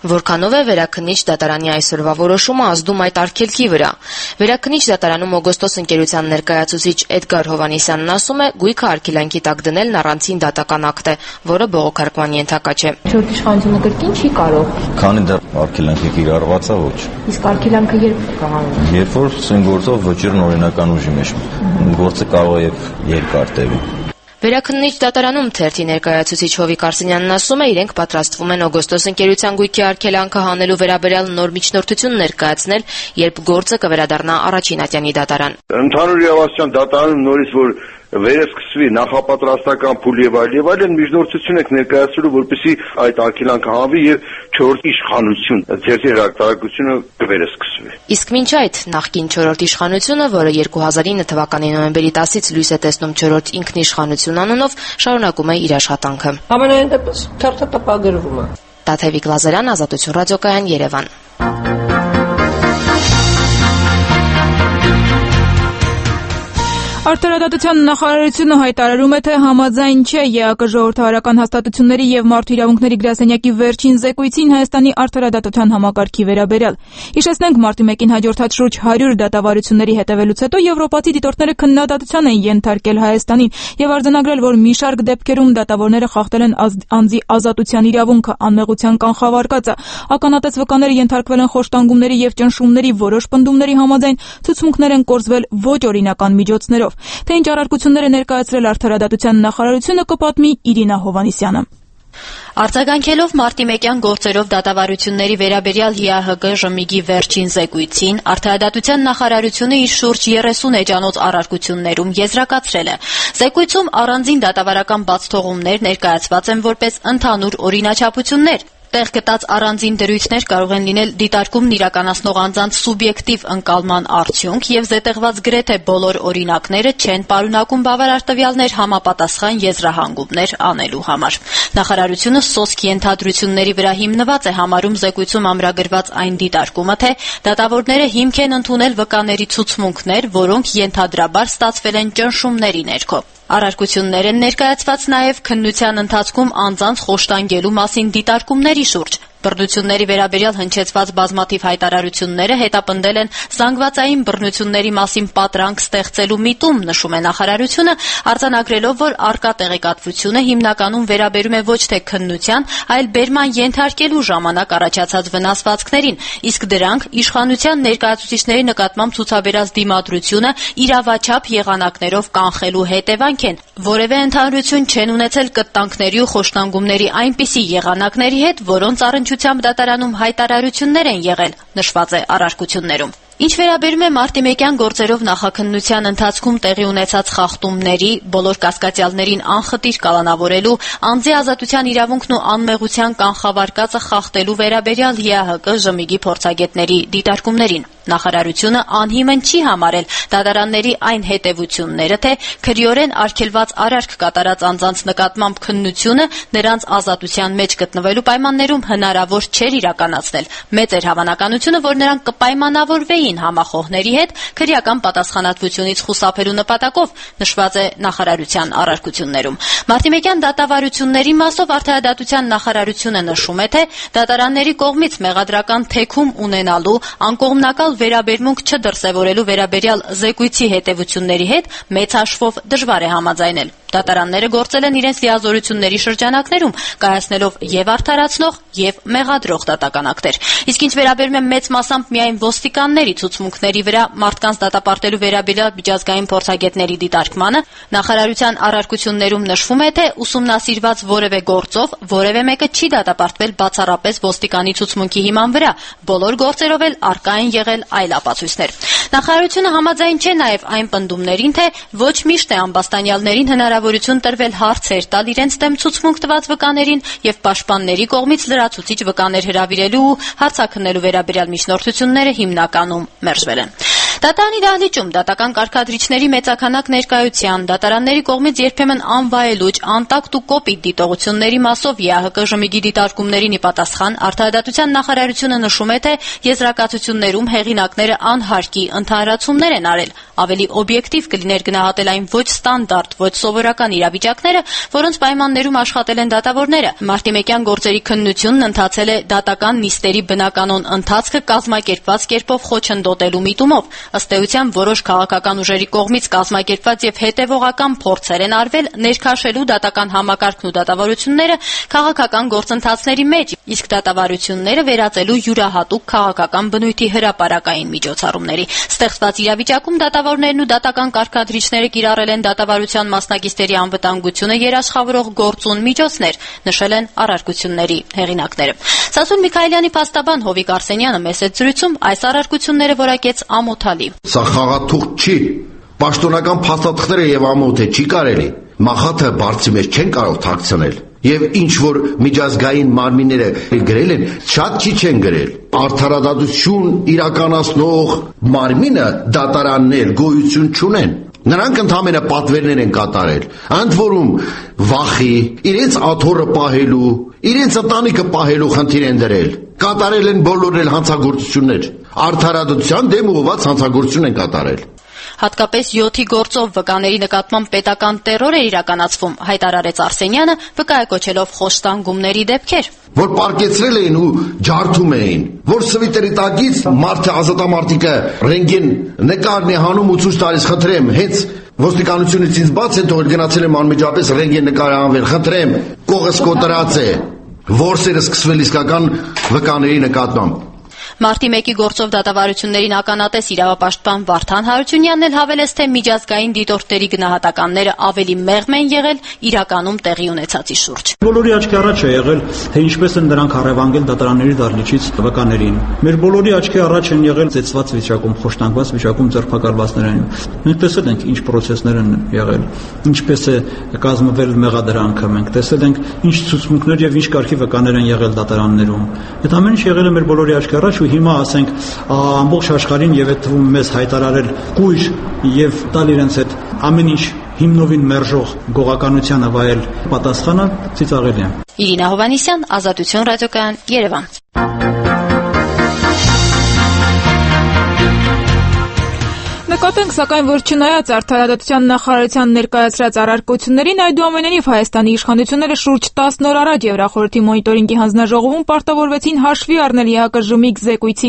S17: Որքանով է վերաքննիչ դատարանի այսօրվա որոշումը ազդում այդ արգելքի վրա։ Վերաքննիչ դատարանում Օգոստոս ընկերության ներկայացուցիչ Էդգար Հովհաննիսյանն ասում է, գույքը արգելանքի տակ դնելն առանցին դատական ակտ է, որը բողոքարկման ենթակա չէ։
S21: Չորրորդ իշխանությունը կրկին չի կարող։
S8: Քանի դեռ արգելանքը կիրառված է, ոչ։
S21: Իսկ արգելանքը երբ կհանվի։
S8: Երբ որ սենգործով վճիռն օրինական ուժի մեջ գործը կարող է եւ երկար տևի։
S17: Վերաքննիչ դատարանում թերթի ներկայացուցիչ Հովիկ Արսենյանն ասում է, իրենք պատրաստվում են Օգոստոս ընկերության գույքի արգելանքը հանելու վերաբերյալ նոր միջնորդություն ներկայացնել, երբ գործը կվերադառնա առաջին ատյանի դատարան։
S22: Ընդհանուր իրավասության դատարանում նորից որ վերսկսվի նախապատրաստական փուլ եւ այլ եւ այլն միջնորդություն եք ներկայացրու, որպեսզի այդ արգելանքը հանվի եւ չորրորդ իշխանություն ձերքի հրատարակությունը կվերսկսվի։
S17: Իսկ մինչ այդ նախկին չորրորդ իշխանությունը, որը երկու հազար ինը թվականի նոյեմբերի տասից լույս է տեսնում չորրորդ ինքնիշխանություն անունով, շարունակում է իր աշխատանքը։
S20: Ամենայն դեպս թերթը տպագրվում է։
S17: Տաթևիկ Լազարյան, Ազատություն ռադիոկայան, Երևան։
S1: Արտարադատության նախարարությունը հայտարարում է, թե համաձայն չէ ԵԱԿ ժողովրդավարական հաստատությունների եւ մարդու իրավունքների գրասենյակի վերջին զեկույցին Հայաստանի արտարադատության համակարգի վերաբերյալ։ Հիշեցնենք, մարտի մեկին հաջորդած շուրջ հարյուր դատավարությունների հետևելուց հետո եվրոպացի դիտորդները քննադատության են ենթարկել Հայաստանին եւ արձանագրել, որ մի շարք դեպքերում դատավորները խախտել են անձի ազատության իրավունքը, անմեղության կանխավարկածը, ականատես վկաները ենթարկվել են խոշտանգումների եւ ճնշումների, որոշ պնդումների համաձայն ցուցմունքներ են կորզվել ոչ օրինական միջոցներով։ Թե ինչ առարկություններ է ներկայացրել արտարադատության նախարարությունը, կպատմի Իրինա Հովհաննիսյանը։
S9: Արձագանքելով մարտի մեկյան գործերով դատավարությունների վերաբերյալ ՀԻԱՀԿ ԺՄԻԳ-ի վերջին զեկույցին, արտարադատության նախարարությունը իր շուրջ երեսուն էջանոց առարկություններում եզրակացրել է. Զեկույցում առանձին դատավարական բացթողումներ ներկայացված են որպես ընդհանուր օրինաչափություններ։ Տեղ գտած առանձին դրույթներ կարող են լինել դիտարկումն իրականացնող անձանց սուբյեկտիվ ընկալման արդյունք եւ զետեղված գրեթե բոլոր օրինակները չեն պարունակում բավարար տվյալներ համապատասխան եզրահանգումներ անելու համար։ Նախարարությունը սոսկ ենթադրությունների վրա հիմնված է համարում զեկույցում ամրագրված այն դիտարկումը, թե դատավորները հիմք են ընդունել վկաների ցուցմունքներ, որոնք ենթադրաբար ստացվել են ճնշումների ներքո։ Առարկություններ են ներկայացված նաև քննության ընթացքում անձանց խոշտանգելու մասին դիտարկումների շուրջ։ Բռնությունների վերաբերյալ հնչեցված բազմաթիվ հայտարարությունները հետապնդել են զանգվածային բռնությունների մասին պատրանք ստեղծելու միտում, նշում է նախարարությունը, արձանագրելով, որ առկա տեղեկատվությունը հիմնականում վերաբերում է ոչ թե քննության, այլ բերման ենթարկելու ժամանակ առաջացած վնասվածքներին, իսկ դրանք իշխանության ներկայացուցիչների նկատմամբ ցուցաբերած դիմադրությունը իրավաչափ եղանակներով կանխելու հետևանք են։ Որևէ ընդհանրություն չեն ունեցել կտտանքների ու խոշտանգումների այնպիսի եղանակների հետ, որոնց առնչությամբ դատարանում հայտարարություններ են եղել, նշված է առարկություններում։ Ինչ վերաբերում է մարտի մեկյան գործերով նախաքննության ընթացքում տեղի ունեցած խախտումների, բոլոր կասկածյալներին անխտիր կալանավորելու, անձի ազատության իրավունքն ու անմեղության կանխավարկածը խախտելու վերաբերյալ ՀԻԱՀԿ ԺՄԻԳ-ի փորձագետների դիտարկումներին, նախարարությունը անհիմն չի համարել դատարանների այն հետևությունները, թե քրեորեն արգելված արարք կատարած անձանց նկատմամբ քննությունը նրանց ազատության մեջ գտնվելու պայմաններում հնարավոր չէր իրականացնել։ Մեծ էր հավանականությունը, որ նրանք կպայմանավորվեին համախոհների հետ քրեական պատասխանատվությունից խուսափելու նպատակով, նշված է նախարարության առարկություններում։ Մարտիմեկյան դատավարությունների մասով արտարադատության նախարարությունը նշում է, թե դատարանների կողմից մեղադրական թեքում ունենալու, անկողմնակալ վերաբերմունք չդրսևորելու վերաբերյալ զեկույցի հետևությունների հետ մեծ հաշվով դժվար է համաձայնել։ Դատարանները գործել են իրենց լիազորությունների շրջանակներում, կայացնելով եւ արդարացնող եւ մեղադրող դատական ակտեր։ Իսկ ինչ վերաբերում է մեծ մասամբ միայն ոստիկանների ցուցմունքների վրա մարդկանց դատապարտելու վերաբերյալ միջազգային փորձագետների դիտարկմանը, նախարարության առարկություններում նշվում է, թե ուսումնասիրված որևէ գործով որևէ մեկը չի դատապարտվել բացառապես ոստիկանի ցուցմունքի հիման վրա, բոլոր գործերով էլ առկա են եղել այլ ապացույցներ։ Նախարարությունը համաձայն չէ նաև այն պնդումներին, թե ոչ միշտ է ամբաստանյալներին հնարավորություն տրվել հարցեր տալ իրենց դեմ ցուցմունք տված վկաներին եւ պաշտպանների կողմից լրացուցիչ վկաներ հրավիրելու ու հարցաքննելու վերաբերյալ միջնորդությունները հիմնականում մերժվել են։ Դատարանի դահլիճում դատական կարգադրիչների մեծաքանակ ներկայության, դատարանների կողմից երբեմն անվայելուչ, անտակտ ու կոպիտ դիտողությունների մասով ՀԻԱՀԿ ԺՄԻԳ-ի դիտարկումներին ի պատասխան արտարադատության նախարարությունը նշում է, թե եզրակացություններում հեղինակները անհարկի ընդհանրացումներ են արել, Ավելի օբյեկտիվ կլիներ գնահատել այն ոչ ստանդարտ, ոչ սովորական իրավիճակները, որոնց պայմաններում աշխատել են դատավորները։ Մարտիմեկյան գործերի քննությունն ընթացել է դատական նիստերի բնականոն ընթացքը կազմակերպված կերպով խոչընդոտելու միտումով։ Ըստ էության որոշ քաղաքական ուժերի կողմից կազմակերպված եւ հետեւողական փորձեր են արվել ներքաշելու դատական համակարգն ու դատավարությունները քաղաքական գործընթացների մեջ, իսկ դատավարությունները վերածելու յուրահատուկ քաղաքական բնույթի հրապարակային միջոցառումների։ Ստեղծված իրավիճակում դատավորներն ու դատական կարգադրիչները կիրառել են դատավարության մասնակիցների անվտանգությունը երաշխավորող գործուն միջոցներ, նշել են առարկությունների հեղինակները։ Սասուն Միքայելյանի փաստաբան Հովիկ Արսենյանը մեծ զրույցում այս առարկությունները որակեց ամոթալի։
S4: Սա խաղաթուղթ չի, պաշտոնական փաստաթղթերը եւ ամոթ է, չի կարելի։ Մախաթը բարձի մեջ չեն կարող թաքցնել։ Եվ ինչ որ միջազգային մարմինները գրել են, շատ քիչ են գրել։ Արդարադատություն իրականացնող մարմինը դատարաններ գոյություն չունեն։ Նրանք ընդհանրապես պատվերներ են կատարել, ընդ որում վախի, իրենց աթոռը պահելու, իրենց ընտանիքը պահելու խնդիր են դրել։ Կատարել են բոլորն էլ հանցագործություններ։ Արդարադատության դեմ ուղղված հանցագործություն են կատարել։
S9: Հատկապես յոթի գործով վկաների նկատմամբ պետական տերոր է իրականացվում, հայտարարեց Արսենյանը, վկայակոչելով խոշտանգումների դեպքեր։
S4: Որ պարկեցրել էին ու ջարդում էին, որ սվիտերի տակից մարդը ազատամարտիկը ռենտգեն նկարն է հանում ու ցույց տալիս, խնդրեմ, հենց ոստիկանությունից ինձ բաց են թողել, գնացել եմ անմիջապես ռենտգեն նկարը անվել, խնդրեմ, կողս կոտրած է, որսերը սկսվել իսկական վկաների նկատմամբ։
S9: Մարտի մեկի գործով դատավարություններին ականատես իրավապաշտպան Վարդան Հարությունյանն էլ հավելեց, թե միջազգային դիտորդների գնահատականները ավելի մեղմ են եղել իրականում տեղի ունեցածի շուրջ։
S16: Բոլորի աչքի առաջ է եղել, թե ինչպես են նրանք առևանգել դատարանների դահլիճից վկաներին։ Մեր բոլորի աչքի առաջ են եղել ծեծված վիճակում, խոշտանգված վիճակում ձերբակալվածներին։ Մենք տեսել ենք ինչ պրոցեսներ են եղել, ինչպես է կազմվել մեղադրանքը, մենք տեսել ենք ինչ ցուցմունքներ եւ ինչ կարգի վկաներ են եղել դատարաններում։ Այդ ամեն ինչ եղել է մեր բոլորի աչքի առաջ ու հիմա ասենք ամբողջ աշխարհին եւ այդ թվում մեզ հայտարարել կույր եւ տալ իրենց այդ ամեն ինչ հիմնովին մերժող գողականությանը վայել պատասխանը ծիծաղելի է։
S9: Իրինա Հովանիսյան, Ազատություն ռադիոկայան, Երևան։
S1: Նկատենք, սակայն, որ չնայած արդարադատության նախարարության ներկայացրած առարկություններին, այդուամենայնիվ Հայաստանի իշխանությունները շուրջ տասն օր առաջ Եվրախորհրդի մոնիտորինգի հանձնաժողովում պարտավորվեցին հաշվի առնել ԵԱԿ-ԺՄԻԳ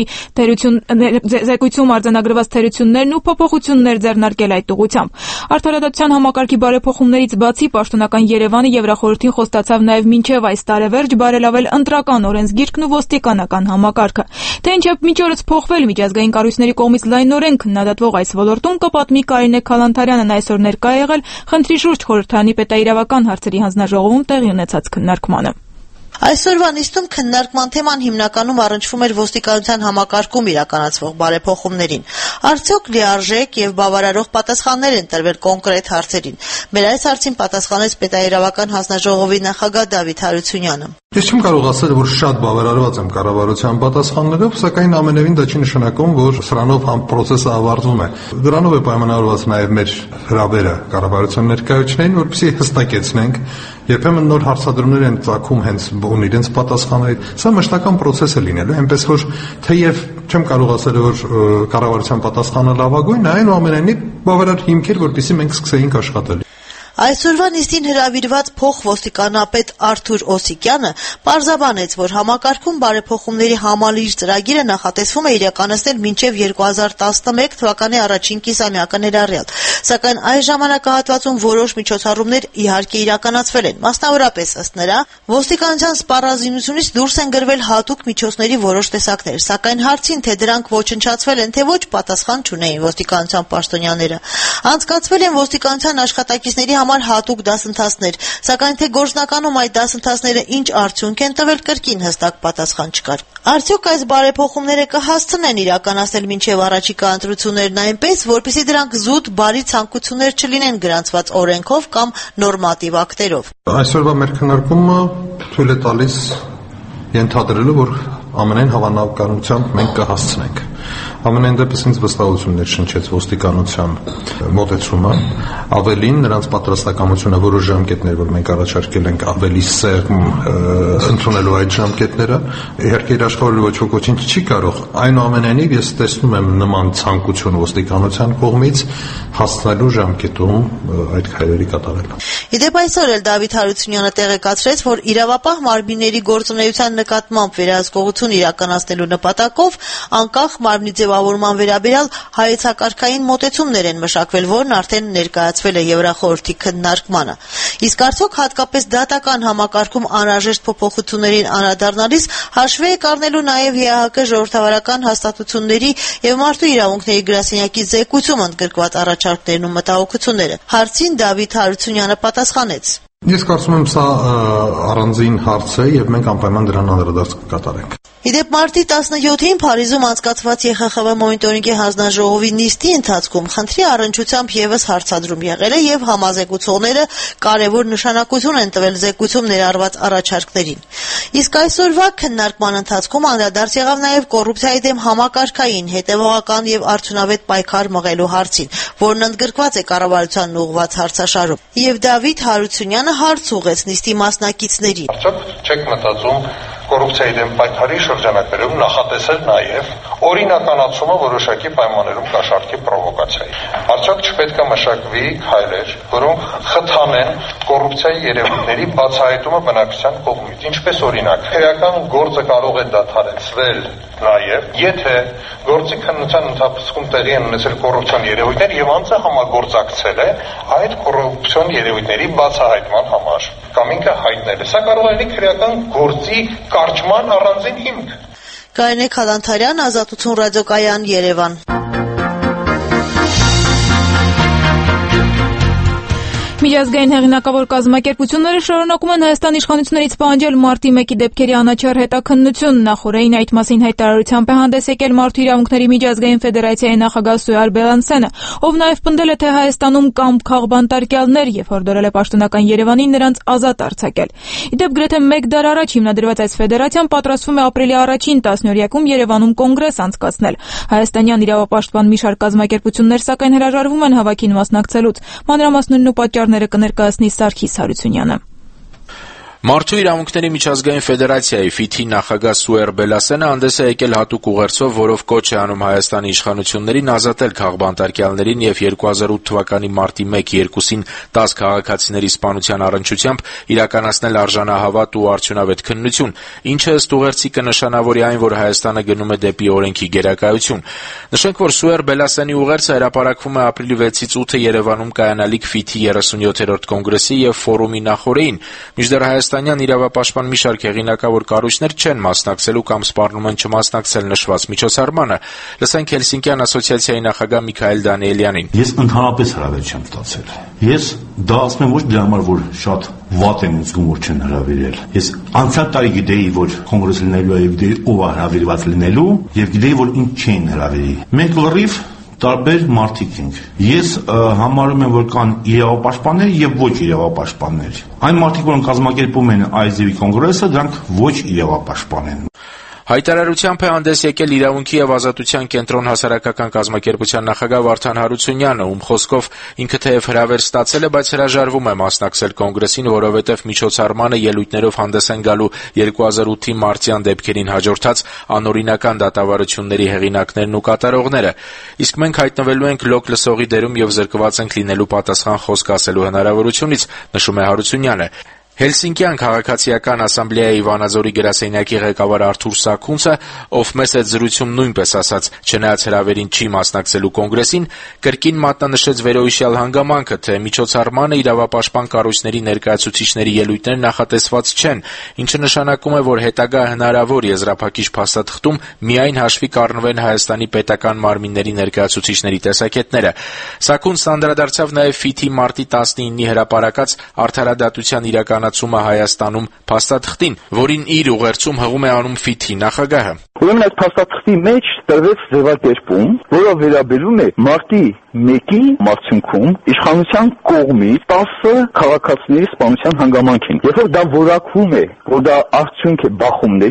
S1: զեկույցում արձանագրված թերություններն ու փոփոխություններ ձեռնարկել այդ ուղղությամբ։ Արդարադատության համակարգի բարեփոխումներից բացի պաշտոնական Երևանը Եվրախորհրդին խոստացավ նաև մինչև այս տարեվերջ բարելավել ընտրական օրենսգիրքն ու ոստիկանական համակարգը։ Թե ինչ է մինչ օրս փոխվել միջազգային կառույցների կողմից լայնորեն քննադատվող այս ոլորտում կպատմի Կարինե Քալանթարյանն այսօր ներկա է եղել խնդրի շուրջ խորհրդարանի պետաիրավական հարցերի հանձնաժողովում տեղի ունեցած քննարկմանը։
S6: Այսօրվա նիստում քննարկման թեման հիմնականում առնչվում էր ոստիկանության համակարգում իրականացվող բարեփոխումներին։ Արդյոք լիարժեք եւ բավարարող պատասխաններ են տրվել կոնկրետ հարցերին։ Մեր այս հարցին պատասխանեց պետաիրավական հանձնաժողովի նախագահ Դավիթ Հարությունյանը։
S11: Ես չեմ կարող ասել, որ շատ բավարարված եմ կառավարության պատասխաններով, սակայն ամենևին դա չի նշանակում, որ սրանով համ process-ը ավարտվում է։ Դրանով է պայմանավորված նաև մեր հրավերը կառավարության ներկայացուցիչներին, որպեսզի հստակեցնենք, երբեմն նոր հարցադրումներ են ծագում հենց ուն իրենց պատասխանների։ Սա մշտական process է լինելու, այնպես որ թեև չեմ կարող ասել, որ կառավարության պատասխանը լավագույնն է, այնուամենայնիվ բավարար հիմք էր, որպեսզի մենք սկսեինք աշխատել։
S6: Այսօրվա նիստին հրավիրված փոխոստիկանապետ Արթուր Օսիկյանը պարզաբանեց, որ համակարգում բարեփոխումների համալիր ծրագիրը նախատեսվում է իրականացնել մինչև երկու հազար տասնմեկ թվականի առաջին կիսամյակը ներառյալ, սակայն այս ժամանակահատվածում որոշ միջոցառումներ իհարկե իրականացվել են, մասնավորապես ըստ նրա, ոստիկանության սպառազինությունից դուրս են գրվել հատուկ միջոցների որոշ տեսակներ, սակայն հարցին, թե դրանք ոչնչացվել են, թե ոչ, պատասխան չունեին ոստիկանության պաշտոնյաները։ Անցկացվել են ոստիկանության աշխատակիցների համար հատուկ դասընթացներ, սակայն թե գործնականում այդ դասընթացները ինչ արդյունք են տվել, կրկին հստակ պատասխան չկար։ Արդյոք այս բարեփոխումները կհասցնեն իրականացնել մինչև առաջիկա ընտրություններն այնպես, որպեսզի դրանք զուտ բարի ցանկություններ չլինեն գրանցված օրենքով կամ նորմատիվ ակտերով։
S11: Այսօրվա մեր քննարկումը թույլ է տալիս ենթադրելու, որ ամենայն հավանականությամբ մենք կհասցնենք։
S16: Ամենայն դեպս ինձ վստահություններ շնչեց ոստիկանության մոտեցումը, ավելին նրանց պատրաստակամությունը որոշ ժամկետներ, որ մենք առաջարկել ենք ավելի սեղմ ընդունելու այդ ժամկետները, իհարկե երաշխավորել ոչ ոք ոչինչ չի կարող, այնուամենայնիվ ես տեսնում եմ նման ցանկություն ոստիկանության կողմից հասնելու ժամկետում այդ քայլերի կատարելը։
S6: Իդեպ այսօր էլ Դավիթ Հարությունյանը տեղեկացրեց, որ իրավապահ մարմինների գործունեության նկատմամբ վերահսկողություն իրականացնելու նպատակով անկախ մարմնի ձևավորման վերաբերյալ հայեցակարգային մոտեցումներ են մշակվել, որն արդեն ներկայացվել է Եվրախորհրդի քննարկմանը։ Իսկ արդյոք հատկապես դատական համակարգում անհրաժեշտ փոփոխություններին անդրադառնալիս հաշվի է առնելու նաև ԵԱՀԿ ժողովրդավարական հաստատությունների եւ մարդու իրավունքների գրասենյակի զեկույցում ընդգրկված առաջարկներն ու մտահոգությունները։ Հարցին Դավիթ Հարությունյանը պատասխանեց.
S16: Ես կարծում եմ սա առանձին հարց է եւ մենք անպայման դրան անդրադարձ կկատարենք։
S6: Իդեպ մարտի տասնյոթին Փարիզում անցկացված ԵԽԽՎ մոնիտորինգի հանձնաժողովի նիստի ընթացքում խնդրի առնչությամբ եւս հարցադրում եղել է եւ համազեկուցողները կարեւոր նշանակություն են տվել զեկույցում ներառված առաջարկներին։ Իսկ այսօրվա քննարկման ընթացքում անդրադարձ եղավ նաեւ կոռուպցիայի դեմ համակարգային, հետեւողական եւ արդյունավետ պայքար մղելու հարցին, որն ընդգրկված է կառավարությանն ուղղված հարցաշարում։ Եվ Դավիթ Հարությունյանը հարց ուղղեց նիստի մասնակիցներին։
S16: Արդյոք չեք մտածում կոռուպցիայի դեմ պայքարի շրջանակներում նախատեսել նաև օրինականացումը որոշակի պայմաններում կաշառքի պրովոկացիայի։ Արդյոք չպետք է մշակվի քայլեր, որոնք խթանեն կոռուպցիայի երևույթների բացահայտումը բնակչության կողմից, ինչպես օրինակ, քրեական գործը կարող է դադարեցվել նաև, եթե գործի քննության ընթացքում տեղի են ունեցել կոռուպցիոն երևույթներ եւ անձը համագործակցել է այդ կոռուպցիոն երևույթների բացահայտման համար կամ ինքը հայտնել է։ Սա կարող է լինի քրեական գործի կարճման առանձին հիմք։
S6: Կարինե Քալանթարյան, Ազատություն ռադիոկայան, Երևան։
S1: Միջազգային հեղինակավոր կազմակերպությունները շարունակում են Հայաստանի իշխանություններից պահանջել մարտի մեկի դեպքերի անաչառ հետաքննություն։ Նախորդին այդ մասին հայտարարությամբ է հանդես եկել Մարդու իրավունքների միջազգային ֆեդերացիայի նախագահ Սույար Բելանսենը, ով նաև պնդել է, թե Հայաստանում կան քաղբանտարկյալներ եւ հորդորել է պաշտոնական Երևանին նրանց ազատ արձակել։ Իդեպ գրեթե մեկ դար առաջ հիմնադրված այս ֆեդերացիան պատրաստվում է ապրիլի առաջին տասնօրյակում Երևանում կոնգրես անցկացնել։ Հայաստանյան իրավապաշտպան մի շարք կազմակերպություններ սակայն հրաժարվում են հավաքին մասնակցելուց։ Մանրամասներն ու պատճառները կներկայացնի Սարգիս Հարությունյանը։
S5: Մարդու իրավունքների միջազգային ֆեդերացիայի ֆիթի նախագահ Սուեր Բելասենը հանդես է եկել հատուկ ուղերձով, որով կոչ է անում Հայաստանի իշխանություններին ազատել քաղբանտարկյալներին եւ երկու հազար ութ թվականի մարտի մեկ-երկուսին տասը քաղաքացիների սպանության առնչությամբ իրականացնել արժանահավատ ու արդյունավետ քննություն, ինչը ըստ ուղերձի կնշանավորի այն, որ Հայաստանը գնում է դեպի օրենքի գերակայություն։ Նշենք, որ Սուեր Բելասենի ուղերձը հրապարակվում է ապրիլի վեցից ութը Երևանում կայանալիք ֆիթի երեսունյոթերորդ կոնգրեսի եւ ֆորումի նախօրեին, մինչդեռ Հայաստանյան իրավապաշտպան մի շարք հեղինակավոր կառույցներ չեն մասնակցելու կամ սպառնում են չմասնակցել նշված միջոցառմանը։ Լսենք Հելսինկյան ասոցիացիայի նախագահ Միքայել Դանիելյանին։
S7: Ես ընդհանրապես հրավեր չեմ ստացել։ Ես դա ասում եմ ոչ դրա համար, որ շատ վատ եմ զգում, որ չեն հրավիրել։ Ես անցյալ տարի գիտեի, որ կոնգրես լինելու է եւ գիտեի ով է հրավիրված լինելու եւ գիտեի, որ ինձ չէին հրավիրի։ Մենք լրիվ տարբեր մարդիկ ենք։ Ես համարում եմ, որ կան իրավապաշտպաններ եւ ոչ իրավապաշտպաններ։ Այն մարդիկ, որոնք կազմակերպում են այս ձևի կոնգրեսը, դրանք ոչ իրավապաշտպան են։
S5: Հայտարարությամբ է հանդես եկել Իրավունքի եւ ազատության կենտրոն հասարակական կազմակերպության նախագահ Վարդան Հարությունյանը, ում խոսքով ինքը թեև հրավեր ստացել է, բայց հրաժարվում է մասնակցել կոնգրեսին, որովհետեւ միջոցառմանը ելույթներով հանդես են գալու երկու հազար ութի մարտյան դեպքերին հաջորդած անօրինական դատավարությունների հեղինակներն ու կատարողները։ Իսկ մենք հայտնվելու ենք լոկ լսողի դերում եւ զրկված ենք լինելու պատասխան խոսք ասելու հնարավորությունից, նշում է Հարությունյանը։ Հելսինկյան քաղաքացիական ասամբլեայի Վանաձորի գրասենյակի ղեկավար Արթուր Սաքունցը, ով մեծ այդ զրույցում նույնպես ասաց, չնայած հրավերին չի մասնակցելու կոնգրեսին, կրկին մատնանշեց վերոհիշյալ հանգամանքը, թե միջոցառմանը իրավապաշտպան կառույցների ներկայացուցիչների ելույթներ նախատեսված չեն, ինչը նշանակում է, որ հետագա հնարավոր եզրափակիչ փաստաթղթում միայն հաշվի կառնվեն Հայաստանի պետական մարմինների ներկայացուցիչների տեսակետները։ Սաքունցն անդրադարձավ նաև ֆիթի մարտի տասնինի հրապարակած արդարադատության իրական Հայաստանում փաստաթղթին, որին իր ուղերձում հղում է անում ֆիթի նախագահը։
S23: Ուրեմն այդ փաստաթղթի մեջ տրվեց ձևակերպում, որը վերաբերում է մարտի մեկի արդյունքում իշխանության կողմից տասը քաղաքացիների սպանության հանգամանքին։ Երբ որ դա որակվում է, որ դա արդյունք է բախումների,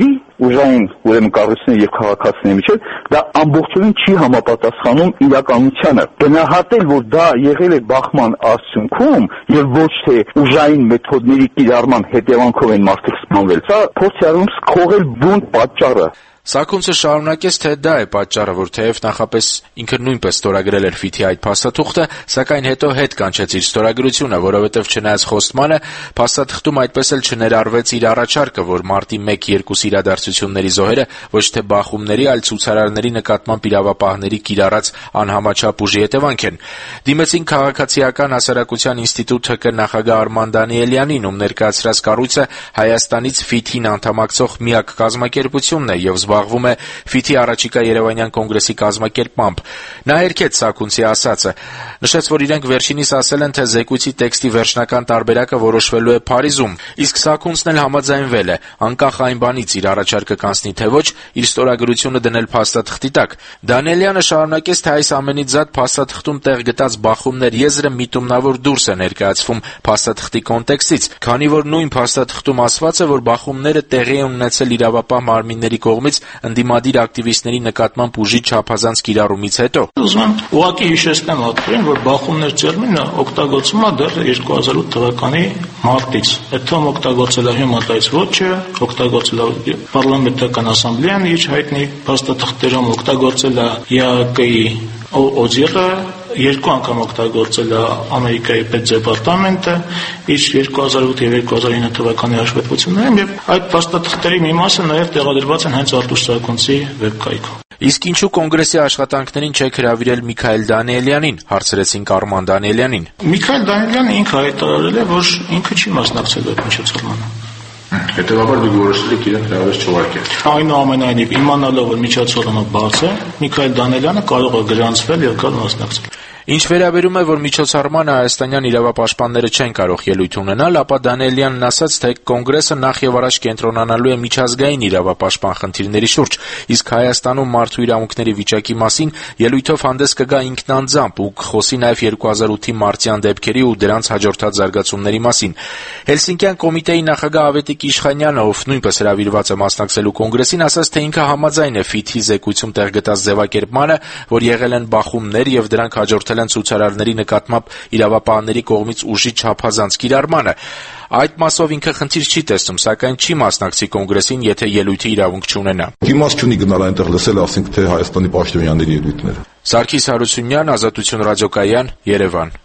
S23: ուժային ուրեմն կառույցների եւ քաղաքացիների միջեւ դա ամբողջովին չի համապատասխանում իրականությանը։ Գնահատել, որ դա եղել է բախման արդյունքում եւ ոչ թե ուժային մեթոդների կիրառման հետևանքով են մարդիկ սպանվել, սա փորձ է արվում սքողել բուն պատճառը։
S5: Սաքունցը շարունակեց, թե դա է պատճառը, որ թեև նախապես ինքը նույնպես ստորագրել էր Ֆիթի այդ փաստաթուղթը, սակայն հետո հետ կանչեց իր ստորագրությունը, որովհետև չնայած խոստմանը, փաստաթղթում այդպես էլ չներառվեց իր առաջարկը, որ մարտի մեկ-երկու իրադարձությունների զոհերը ոչ թե բախումների, այլ ցուցարարների նկատմամբ իրավապահների կիրառած անհամաչափ ուժի հետևանք են։ Դիմեցին Քաղաքացիական հասարակության ինստիտուտ ՀԿ նախագահ Արման Դանիելյանին, ում ներկայացրած կառույցը Հայաստանից Ֆիթին անդամակցող միակ կազմակերպությունն է եւ զբաղվում է Ֆիթի առաջիկա Երևանյան կոնգրեսի կազմակերպմամբ։ Նա հերքեց Սաքունցի ասածը, նշեց, որ իրենք վերջինիս ասել են, թե զեկույցի տեքստի վերջնական տարբերակը որոշվելու է Փարիզում, իսկ Սաքունցն էլ համաձայնվել է, անկախ այն բանից իր առաջարկը կանցնի թե ոչ, իր ստորագրությունը դնել փաստաթղթի տակ։ Դանիելյանը շարունակեց, թե այս ամենից զատ փաստաթղթում տեղ գտած բախումներ եզրը միտումնավոր դուրս է ներկայացվում փաստաթղթի կոնտեքստից, քանի որ նույն փաստաթղթում ասված է, որ բախումները տեղի են ունեցել իրավապահ մարմինների կողմից ընդդիմադիր ակտիվիստների նկատմամբ ուժի չափազանց կիրառումից հետո։
S18: Ուզում եմ ուղղակի հիշեցնեմ հատկորեն, որ բախումներ տերմինը օգտագործվում է դեռ երկու հազար ութ թվականի մարտից։ Այդ թվում օգտագործել է Human Rights Watch-ը, օգտագործել է Պարլամենտական ասամբլեան իր հայտնի փաստաթղթերում, օգտագործել է ԵԱԿ-ի օձիղը, երկու անգամ օգտագործել է Ամերիկայի պետդեպարտամենտը իր երկու հազար ութ եւ երկու հազար ինը թվականի հաշվետվություններում եւ այդ փաստաթղթերի մի մասը նաեւ տեղադրված են հենց Արտուշ Սաքունցի վեբկայքում։
S5: Իսկ ինչու կոնգրեսի աշխատանքներին չեք հրավիրել Միքայել Դանիելյանին, հարցրեցին Արման Դանիելյանին։
S18: Միքայել Դանիելյանը ինքը հայտարարել է, որ ինքը չի մասնակցել այդ միջոցառմանը։
S2: Հետևաբար դուք որոշել եք իրեն հրավեր չուղարկել։
S18: Այնուամենայնիվ, իմանալով որ միջոցառումը բաց է, Միքայել Դանիելյանը կարող է գրանցվել եւ գալ մասնակցել։
S5: Ինչ վերաբերում է, որ միջոցառմանը հայաստանյան իրավապաշտպանները չեն կարող ելույթ ունենալ, ապա Դանիելյանն ասաց, թե կոնգրեսը նախ եւ առաջ կենտրոնանալու է միջազգային իրավապաշտպան խնդիրների շուրջ, իսկ Հայաստանում մարդու իրավունքների վիճակի մասին ելույթով հանդես կգա ինքնանձամբ ու կխոսի նաեւ երկու հազար ութի մարտյան դեպքերի ու դրանց հաջորդած զարգացումների մասին։ Հելսինկյան կոմիտեի նախագահ Ավետիք Իշխանյանը, ով նույնպես հրավիրված է մասնակցելու կոնգրեսին, ասաց, թե ինքը համաձայն է Ֆիթի զեկույցում տեղ գտած ձևակերպմանը, որ եղել են բախումներ եւ դրանք հաջորդել են ցուցարարների նկատմամբ իրավապահների կողմից ուժի չափազանց կիրառմանը։ Այդ մասով ինքը խնդիր չի տեսնում, սակայն չի մասնակցի կոնգրեսին, եթե ելույթի իրավունք չունենա։
S14: Իմաստ չունի գնալ այնտեղ լսել, ասենք թե Հայաստանի պաշտոնյաների ելույթները։
S5: Սարգիս Հարությունյան, Ազատություն ռադիոկայան, Երևան։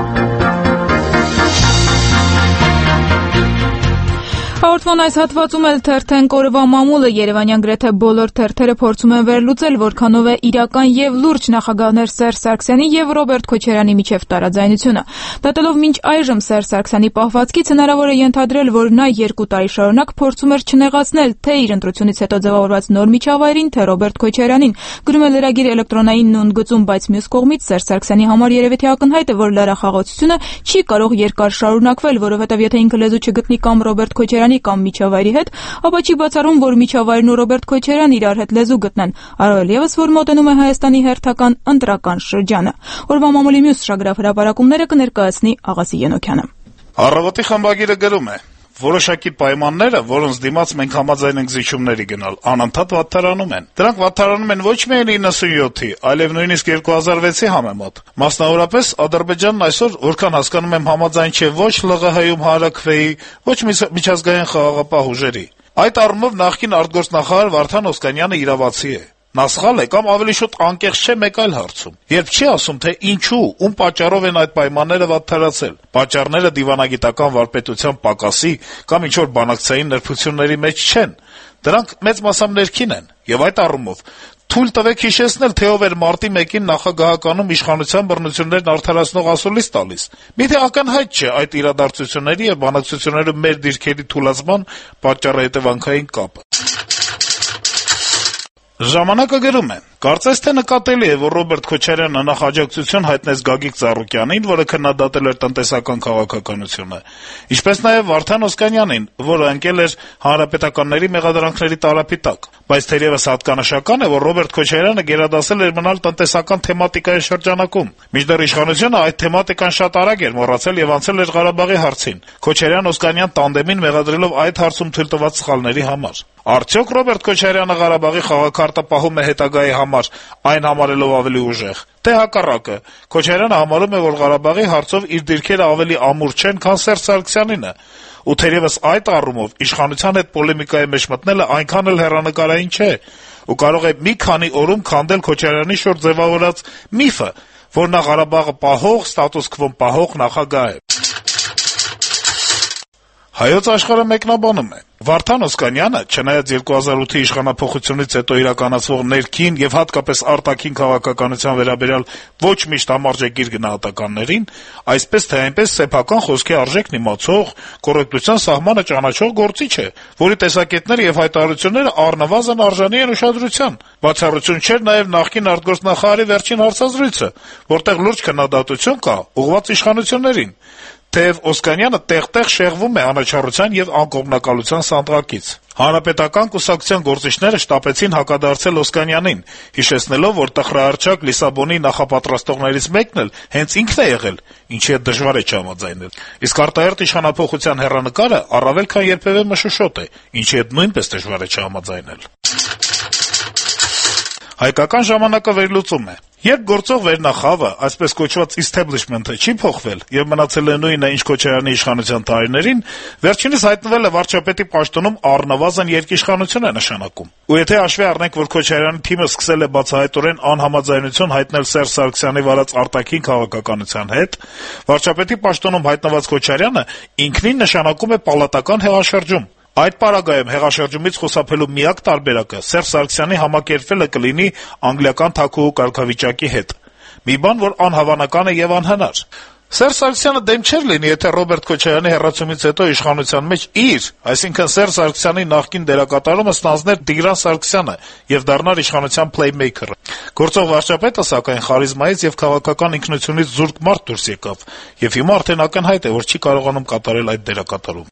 S1: Հաղորդման այս հատվածում էլ թերթեն կորվա մամուլը Երևանյան գրեթե բոլոր թերթերը փորձում են վերլուծել, որքանով է իրական եւ լուրջ նախագահներ Սերժ Սարգսյանի եւ Ռոբերտ Քոչարյանի միջև տարաձայնությունը։ Դատելով մինչ այժմ Սերժ Սարգսյանի պահվածքից հնարավոր է ենթադրել, որ նա երկու տարի շարունակ փորձում էր չնեղացնել թե իր ընտրությունից հետո ձևավորված նոր միջավայրին, թե Ռոբերտ Քոչարյանին։ Գրում է լրագիր էլեկտրոնային նույն գծում, բայց մյուս կողմից Սերժ Սարգսյանի համար երևի թե ակնհայտ է, որ լրախաղացությունը չի կարող երկար շարունակվել, որովհետեւ եթե ինքը լեզու չգտնի կամ Ռոբերտ Քոչարյանի կամ միջավայրի հետ, ապա չի բացառում, որ միջավայրն ու Ռոբերտ Քոչարյանն իրար հետ լեզու գտնեն։ Առավել եւս, որ մոտենում է Հայաստանի հերթական ընտրական շրջանը։ Օրվա մամուլի մյուս շագրավ հրապարակումները կներկայացնի Աղասի Ենոքյանը։
S3: Առավոտի խմբագիրը գրում է. Որոշակի պայմանները, որոնց դիմաց մենք համաձայն ենք զիջումների գնալ, անընդհատ վատթարանում են։ Դրանք վատթարանում են ոչ միայն իննսունյոթի, այլև նույնիսկ երկու հազար վեցի համեմատ։ Մասնավորապես Ադրբեջանն այսօր, որքան հասկանում եմ, համաձայն չէ ոչ ԼՂՀ-ում հանրաքվեի, ոչ միջազգային խաղաղապահ ուժերի։ Այդ առումով նախկին արտգործնախարար Վարդան Օսկանյանը իրավացի է։ Նա սխալ է կամ ավելի շուտ անկեղծ չէ մեկ այլ հարցում։ Երբ չի ասում, թե ինչու, ում պատճառով են այդ պայմանները վատթարացել։ Պատճառները դիվանագիտական վարպետության պակասի կամ ինչ-որ բանակցային նրբությունների մեջ չեն։ Դրանք մեծ մասամբ ներքին են, եւ այդ առումով թույլ տվեք հիշեցնել, թե ով էր մարտի մեկին նախագահականում իշխանության բռնություններն արդարացնող ասուլիս տալիս։ Միթե ակնհայտ չէ այդ իրադարձությունների եւ բանակցությունների մեր դիրքերի թուլացման պատճառահետեւանքային կապը։ Ժամանակը գրում է. Կարծես թե նկատելի է, որ Ռոբերտ Քոչարյանը նախ աջակցություն հայտնեց Գագիկ Ծառուկյանին, որը քննադատել էր տնտեսական քաղաքականությունը, ինչպես նաև Վարդան Օսկանյանին, որը ընկել էր հանրապետականների մեղադրանքների տարափի տակ։ Բայց թերևս հատկանշական է, որ Ռոբերտ Քոչարյանը գերադասել էր մնալ տնտեսական թեմատիկայի շրջանակում։ Մինչդեռ իշխանությունը այդ թեմատիկան շատ արագ էր մոռացել եւ անցել էր Ղարաբաղի հարցին, Քոչարյան-Օսկանյան տանդեմին մեղադրելով այդ հարցում թույլ տված սխալների համար։ Արդյոք Ռոբերտ Քոչարյանը Ղարաբաղի խաղակարտը պահում է հետագայի համար, այն համարելով ավելի ուժեղ, թե հակառակը։ Քոչարյանը համարում է, որ Ղարաբաղի հարցով իր դիրքերը ավելի ամուր չեն, քան Սերժ Սարգսյանինը, ու թերևս այդ առումով իշխանության հետ պոլեմիկայի մեջ մտնելը այնքան էլ հեռանկարային չէ, ու կարող է մի քանի օրում քանդել Քոչարյանի շուրջ ձևավորած միֆը, որ նա Ղարաբաղը պահող, ստատուս քվոն պահող նախագահ է։ Հայոց աշխարհը մեկնաբանում է. Վարդան Օսկանյանը, չնայած երկու հազար ութի իշխանափոխությունից հետո իրականացվող ներքին եւ հատկապես արտաքին քաղաքականության վերաբերյալ ոչ միշտ համարժեքիր գնահատականներին, այսպես թե այնպես սեփական խոսքի արժեքն իմացող, կոռեկտության սահմանը ճանաչող գործիչ է, որի տեսակետները եւ հայտարարությունները առնվազն արժանի են ուշադրության։ Բացառություն չէր նաեւ նախկին արտգործնախարարի վերջին հարցազրույցը, որտեղ լուրջ քննադատություն կա ուղղված իշխանություններին։ Թեև Օսկանյանը տեղ-տեղ շեղվում է անաչառության եւ անկողմնակալության սանդղակից։ Հանրապետական կուսակցության գործիչները շտապեցին հակադարձել Օսկանյանին, հիշեցնելով, որ տխրահռչակ Լիսաբոնի նախապատրաստողներից մեկն էլ հենց ինքն է եղել, ինչի հետ դժվար է չհամաձայնել։ Իսկ արտահերթ իշխանափոխության հեռանկարը առավել քան երբևէ մշուշոտ է, ինչի հետ նույնպես դժվար է չհամաձայնել։ Հայկական ժամանակը վերլուծում է. Երբ գործող վերնախավը, այսպես կոչված establishment-ը չի փոխվել եւ մնացել է նույնը, ինչ Քոչարյանի իշխանության տարիներին, վերջինս հայտնվել է վարչապետի պաշտոնում առնվազն երկիշխանություն է նշանակում։ Ու եթե հաշվի առնենք, որ Քոչարյանի թիմը սկսել է բացահայտորեն անհամաձայնություն հայտնել Սերժ Սարգսյանի վարած արտաքին քաղաքականության հետ, վարչապետի պաշտոնում հայտնված Քոչարյանը ինքնին նշանակում է պալատական հեղաշրջում։ Այդ պարագայում հեղաշրջումից խուսափելու միակ տարբերակը Սերժ Սարգսյանի համակերպվելը կլինի անգլիական թագուհու կարգավիճակի հետ։ Մի բան, որ անհավանական է եւ անհնար։ Սերժ Սարգսյանը դեմ չէր լինի, եթե Ռոբերտ Քոչարյանի հեռացումից հետո իշխանության մեջ իր, այսինքն Սերժ Սարգսյանի նախկին դերակատարումը ստանձներ Տիգրան Սարգսյանը եւ դառնար իշխանության playmaker-ը։ Գործող վարչապետը, սակայն, խարիզմայից եւ քաղաքական ինքնությունից զուրկ մարդ դուրս եկավ, եւ հիմա արդեն ակնհայտ է, որ չի կարողանում կատարել այդ դերակատարումը։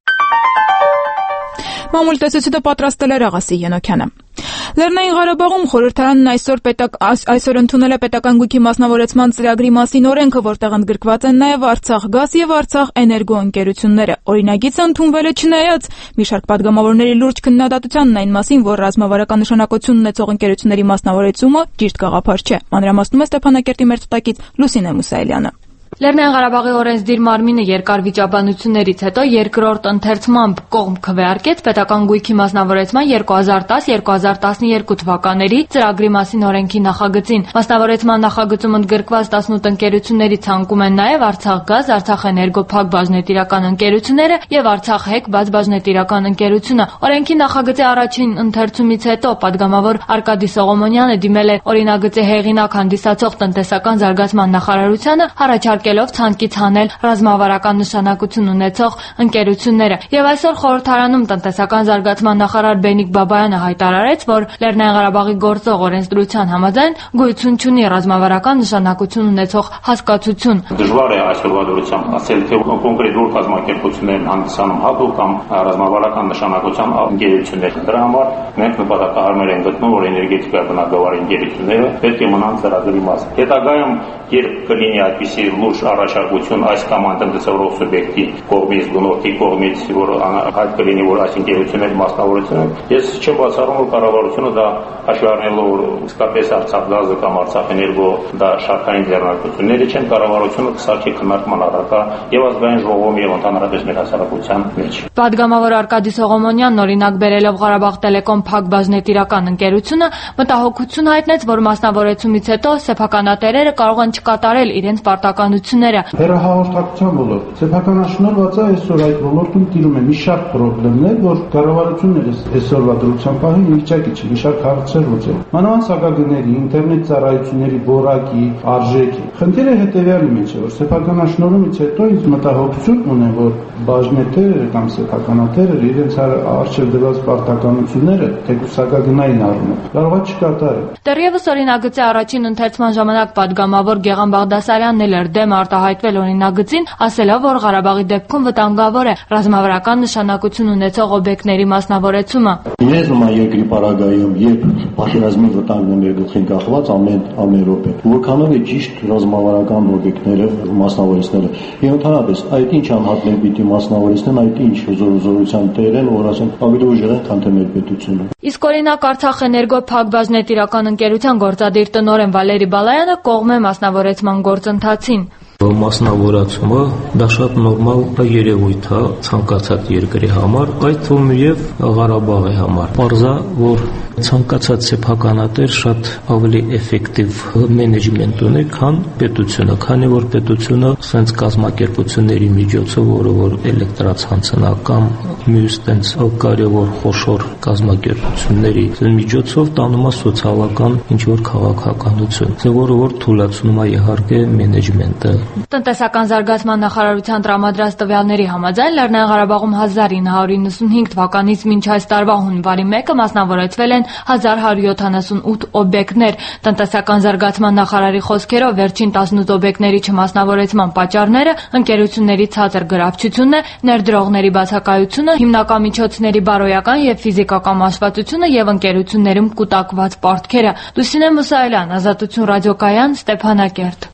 S1: Մամուլ տեսությունը պատրաստել է Ռաղասի Ենոքյանը։ Լեռնային Ղարաբաղում խորհրդարանն այսօր պետակ այսօր ընդունել է պետական գույքի մասնավորեցման ծրագրի մասին օրենքը, որտեղ ընդգրկված են նաև Արցախ գազ եւ Արցախ էներգո ընկերությունները։ Օրինագիծը ընդունվել է չնայած մի շարք падգամավորների լուրջ քննադատությանն այն մասին, որ ռազմավարական նշանակություն ունեցող ընկերությունների մասնավորեցումը ճիշտ գաղափար չէ։ Մանրամասնում է Ստեփանակերտի մեր ցուցակից Լուսինե Մուսայելյանը։
S12: Լեռնային Ղարաբաղի օրենսդիր մարմինը երկար վիճաբանություններից հետո երկրորդ ընթերցմամբ կողմ քվեարկեց պետական գույքի մասնավորեցման երկու հազար տաս երկու հազար տասներկու թվականների ծրագրի մասին օրենքի նախագծին։ Մասնավորեցման նախագծում ընդգրկված տասնութ ընկերությունների ցանկում են նաև Արցախ գազ, Արցախ էներգո փակ բաժնետիրական ընկերությունները եւ Արցախ հեկ բաց բաժնետիրական ընկերությունը։ Օրենքի նախագծի առաջին ընթերցումից հետո падգամավոր Արկադի Սողոմոնյանը դիմել է օրինագծի հեղինակ հանդիսացող տնտեսական զարգացման նախարարությանը առաջարկելով ցանկից հանել ռազմավարական նշանակություն ունեցող ընկերությունները։ Եվ այսօր խորհրդարանում տնտեսական զարգացման նախարար Բենիկ Բաբայանը հայտարարեց, որ Լեռնային Ղարաբաղի գործող օրենսդրության համաձայն գույություն չունի ռազմավարական նշանակություն ունեցող հասկացություն։
S13: Դժվար է այսօրվա դրությամբ ասել, թե կոնկրետ որ կազմակերպություններ են հանդիսանում հատուկ կամ ռազմավարական նշանակության ընկերություններ։ Դրա համար մենք նպատակահարմար ենք գտնում, որ էներգետիկա բնագավառի ընկերությունները պետք է մնան ծրագրի մաս։ Հետագայում, երբ կլինի այդպիսի լուրջ առաջարկություն այս կամ այն տնտեսավարող սուբյեկտի կողմից, գնորդի կողմից, որ հայտ կլինի, որ այս ընկերությունների մասնավորությունը, ես չեմ բացառում, որ կառավարությունը դա հաշվի առնելով, որ իսկապես Արցախ գազը կամ Արցախ էներգո դա շարքային ձեռնարկությունների չեն, կառավարությունը կսարքի քննարկման առարկա եւ ազգային ժողովում եւ ընդհանրապես մեր հասարակության մեջ։
S12: Պատգամավոր Արկադի Սողոմոնյանն օրինակ բերելով Ղարաբաղ Տելեկոմ փակ բաժնետիրական ընկերությունը մտահոգություն հայտնեց, որ մասնավորեցումից հետո սեփականատերերը կարող են չկատարել իրենց պարտականությունները։
S15: Հեռահաղորդակցության ոլորտ սեփականաշնորհված է այսօր այդ ոլորտում տիրում է մի շարք խնդիրներ, որ կառավարությունները այսօրվա դրության պահին վիճակի չի, մի շարք հարցեր լուծել։ Մանավանդ սակագների, ինտերնետ ծառայությունների որակի, արժեքի։ Խնդիրը հետևյալի մեջ է, որ սեփականաշնորհումից հետո ինձ մտահոգություն ունեմ, որ բաժնետերը կամ սեփականատերերը իրենց արժեր դրված պարտականությունները թեկուզ սակագնային առումով կարող է չկատարել։
S12: Դեռևս օրինագծի առաջին ընթերցման ժամանակ падգամավոր Գեղամ Բաղդասարյանն էլ էր դեմ դեմ արտահայտվել օրինագծին, ասելով, որ Ղարաբաղի դեպքում վտանգավոր է ռազմավարական նշանակություն ունեցող օբյեկտների մասնավորեցումը։
S10: Ես նման երկրի պարագայում, երբ պատերազմի վտանգն է մեր գլխին կախված ամեն ամեն րոպե, որքանով է ճիշտ ռազմավարական օբյեկտները մասնավորեցնելը։ Եվ ընդհանրապես այդ ինչ անհատներ պիտի մասնավորեցնեն, այդ ինչ զորության տեր են, որ ասեն ավելի ուժեղ են, քան թե մեր պետությունը։
S12: Իսկ օրինակ Արցախ էներգո Փակbaşnet իրական ընկերության գործադիր տնօրեն Վալերի Բալայանը կողմ է մասնավորեցման գործընթացին։
S19: Մասնավորացումը դա շատ նորմալ երևույթ է ցանկացած երկրի համար, այդ թվում եւ Ղարաբաղի համար։ Պարզա, որ ցանկացած սեփականատեր շատ ավելի էֆեկտիվ մենեջմենտ ունի, քան պետությունը, քանի որ պետությունը սենց կազմակերպությունների միջոցով, որը որ էլեկտրացանցնա կամ մյուս տենց կարևոր խոշոր կազմակերպությունների միջոցով տանում է սոցիալական ինչ-որ քաղաքականություն, որը որ թույլատնում է իհարկե մենեջմենտը։
S12: Տնտեսական զարգացման նախարարության տրամադրած տվյալների համաձայն Լեռնային Ղարաբաղում հազար ինը հարյուր իննսունհինգ թվականից մինչ այս տարվա հունվարի մեկը մասնավորեցվել են հազար հարյուր յոթանասունութ օբյեկտներ։ Տնտեսական զարգացման նախարարի խոսքերով վերջին տասնութ օբյեկտների չմասնավորեցման պատճառները ընկերությունների ցածր գրավչությունն է, ներդրողների բացակայությունը, հիմնական միջոցների բարոյական եւ ֆիզիկական մասշվածությունը եւ ընկերություններում կուտակված պարտքերը։ Լուսինե Մուսայելյան, Ազատություն ռադիոկայան, Ստեփանակերտ։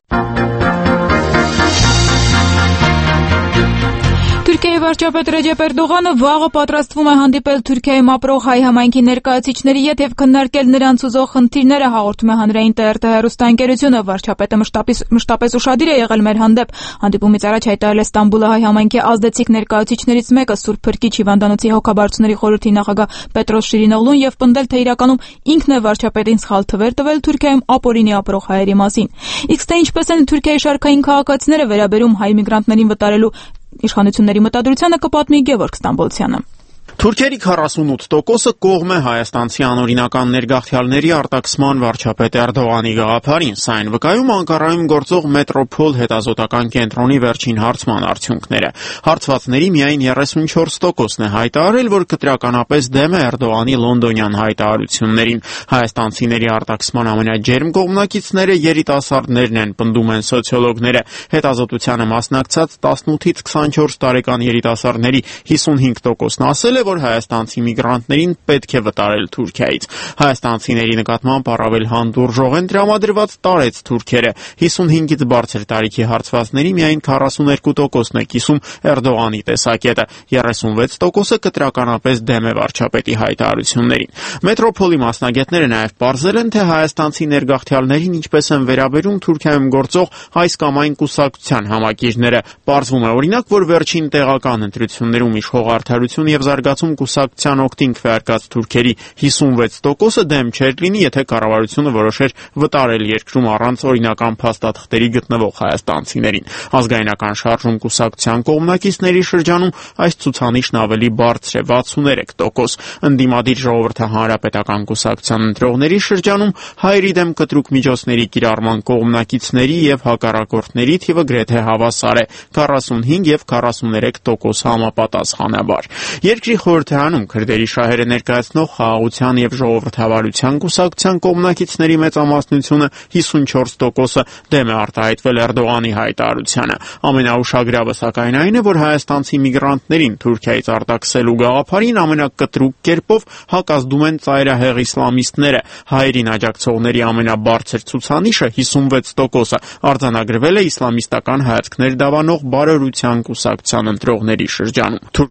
S1: Թուրքիայի վարչապետ Ռեջեփ Էրդողանը վաղը պատրաստվում է հանդիպել Թուրքիայում ապրող հայ համայնքի ներկայացուցիչների հետ եւ քննարկել նրանց ուզող խնդիրները, հաղորդում է հանրային T R T հեռուստաընկերությունը։ Վարչապետը մշտապես ուշադիր է եղել մեր հանդեպ։ Հանդիպումից առաջ հայտարարել է Ստամբուլի հայ համայնքի ազդեցիկ ներկայացուցիչներից մեկը Սուրբ Փրկիչ Հիվանդանոցի հոգաբարձուների խորհրդի նախագահ Պետրոս Շիրինօղլուն եւ պնդել, թե իրականում ինքն է վարչապետին սխալ թվեր տվել Թուրքիայում ապօրինի ապրող հայերի մասին։ Իսկ թե ինչպես են Թուրքիայի շարքային քաղաքացիները վերաբերում հայ միգրանտներին վտարելու իշխանությունների մտադրությանը, կպատմի Գևորգ Ստամբոլցյանը։
S21: Թուրքերի քառասունութ տոկոսը կողմ է հայաստանցի անօրինական ներգաղթյալների արտաքսման վարչապետ Էրդողանի գաղափարին, սա այն վկայում Անկարայում գործող Մետրոփոլ հետազոտական կենտրոնի վերջին հարցման արդյունքները։ Հարցվածների միայն երեսունչորս տոկոսն է հայտարարել, որ կտրականապես դեմ է Էրդողանի լոնդոնյան հայտարարություններին։ Հայաստանցիների արտաքսման ամենաջերմ կողմնակիցները երիտասարդներն են, պնդում են սոցիոլոգները։ Հետազոտությանը մասնակցած տասնութից քսանչորս տարեկան երիտասարդների հիսունհինգ տոկոսն ասել է, որ հայաստանցի միգրանտներին պետք է վտարել Թուրքիայից։ Հայաստանցիների նկատմամբ առավել հանդուրժող են տրամադրված տարեց թուրքերը։ հիսունհինգից բարձր տարիքի հարցվածների միայն քառասուներկու տոկոսն է կիսում Էրդողանի տեսակետը, երեսունվեց տոկոսը կտրականապես դեմ է վարչապետի հայտարարություններին։ Մետրոփոլի մասնագետները նաև պարզել են, թե հայաստանցի ներգաղթյալներին ինչպես են վերաբերում Թուրքիայում գործող այս կամ այն կուսակցության համակիրները։ Պարզվում է օրինակ, որ վերջին տեղական ընտրություններում իշխող Արդարություն եւ զարգացում կուսակցության օգտին քվեարկած թուրքերի հիսունվեց տոկոսը դեմ չէր լինի, եթե կառավարությունը որոշեր վտարել երկրում առանց օրինական փաստաթղթերի գտնվող հայաստանցիներին։ Ազգայնական շարժում կուսակցության կողմնակիցների շրջանում այս ցուցանիշն ավելի բարձր է՝ վաթսուներեք տոկոս։ Ընդդիմադիր ժողովրդի հանրապետական կուսակցության ընտրողների շրջանում հայերի դեմ կտրուկ միջոցների կիրառման կողմնակիցների եւ հակառակորդների թիվը գրեթե հավասար է՝ քառասունհինգ եւ քառասուներեք տոկոս համապատասխանաբար։ Երկրի խորհրդարանում քրդերի շահերը ներկայացնող Խաղաղության եւ ժողովրդավարության կուսակցության կողմնակիցների մեծամասնությունը հիսունչորս տոկոսը դեմ է արտահայտվել Էրդողանի հայտարարությանը։ Ամենաուշագրավը սակայն այն է, որ հայաստանցի միգրանտներին Թուրքիայից արտաքսելու գաղափարին ամենակտրուկ կերպով հակազդում են ծայրահեղ իսլամիստները։ Հայերին աջակցողների ամենաբարձր ցուցանիշը հիսունվեց տոկոսը արձանագրվել է իսլամիստական հայացքներ դավանող Բարօրության կուսակցության ընտրողների շրջանում։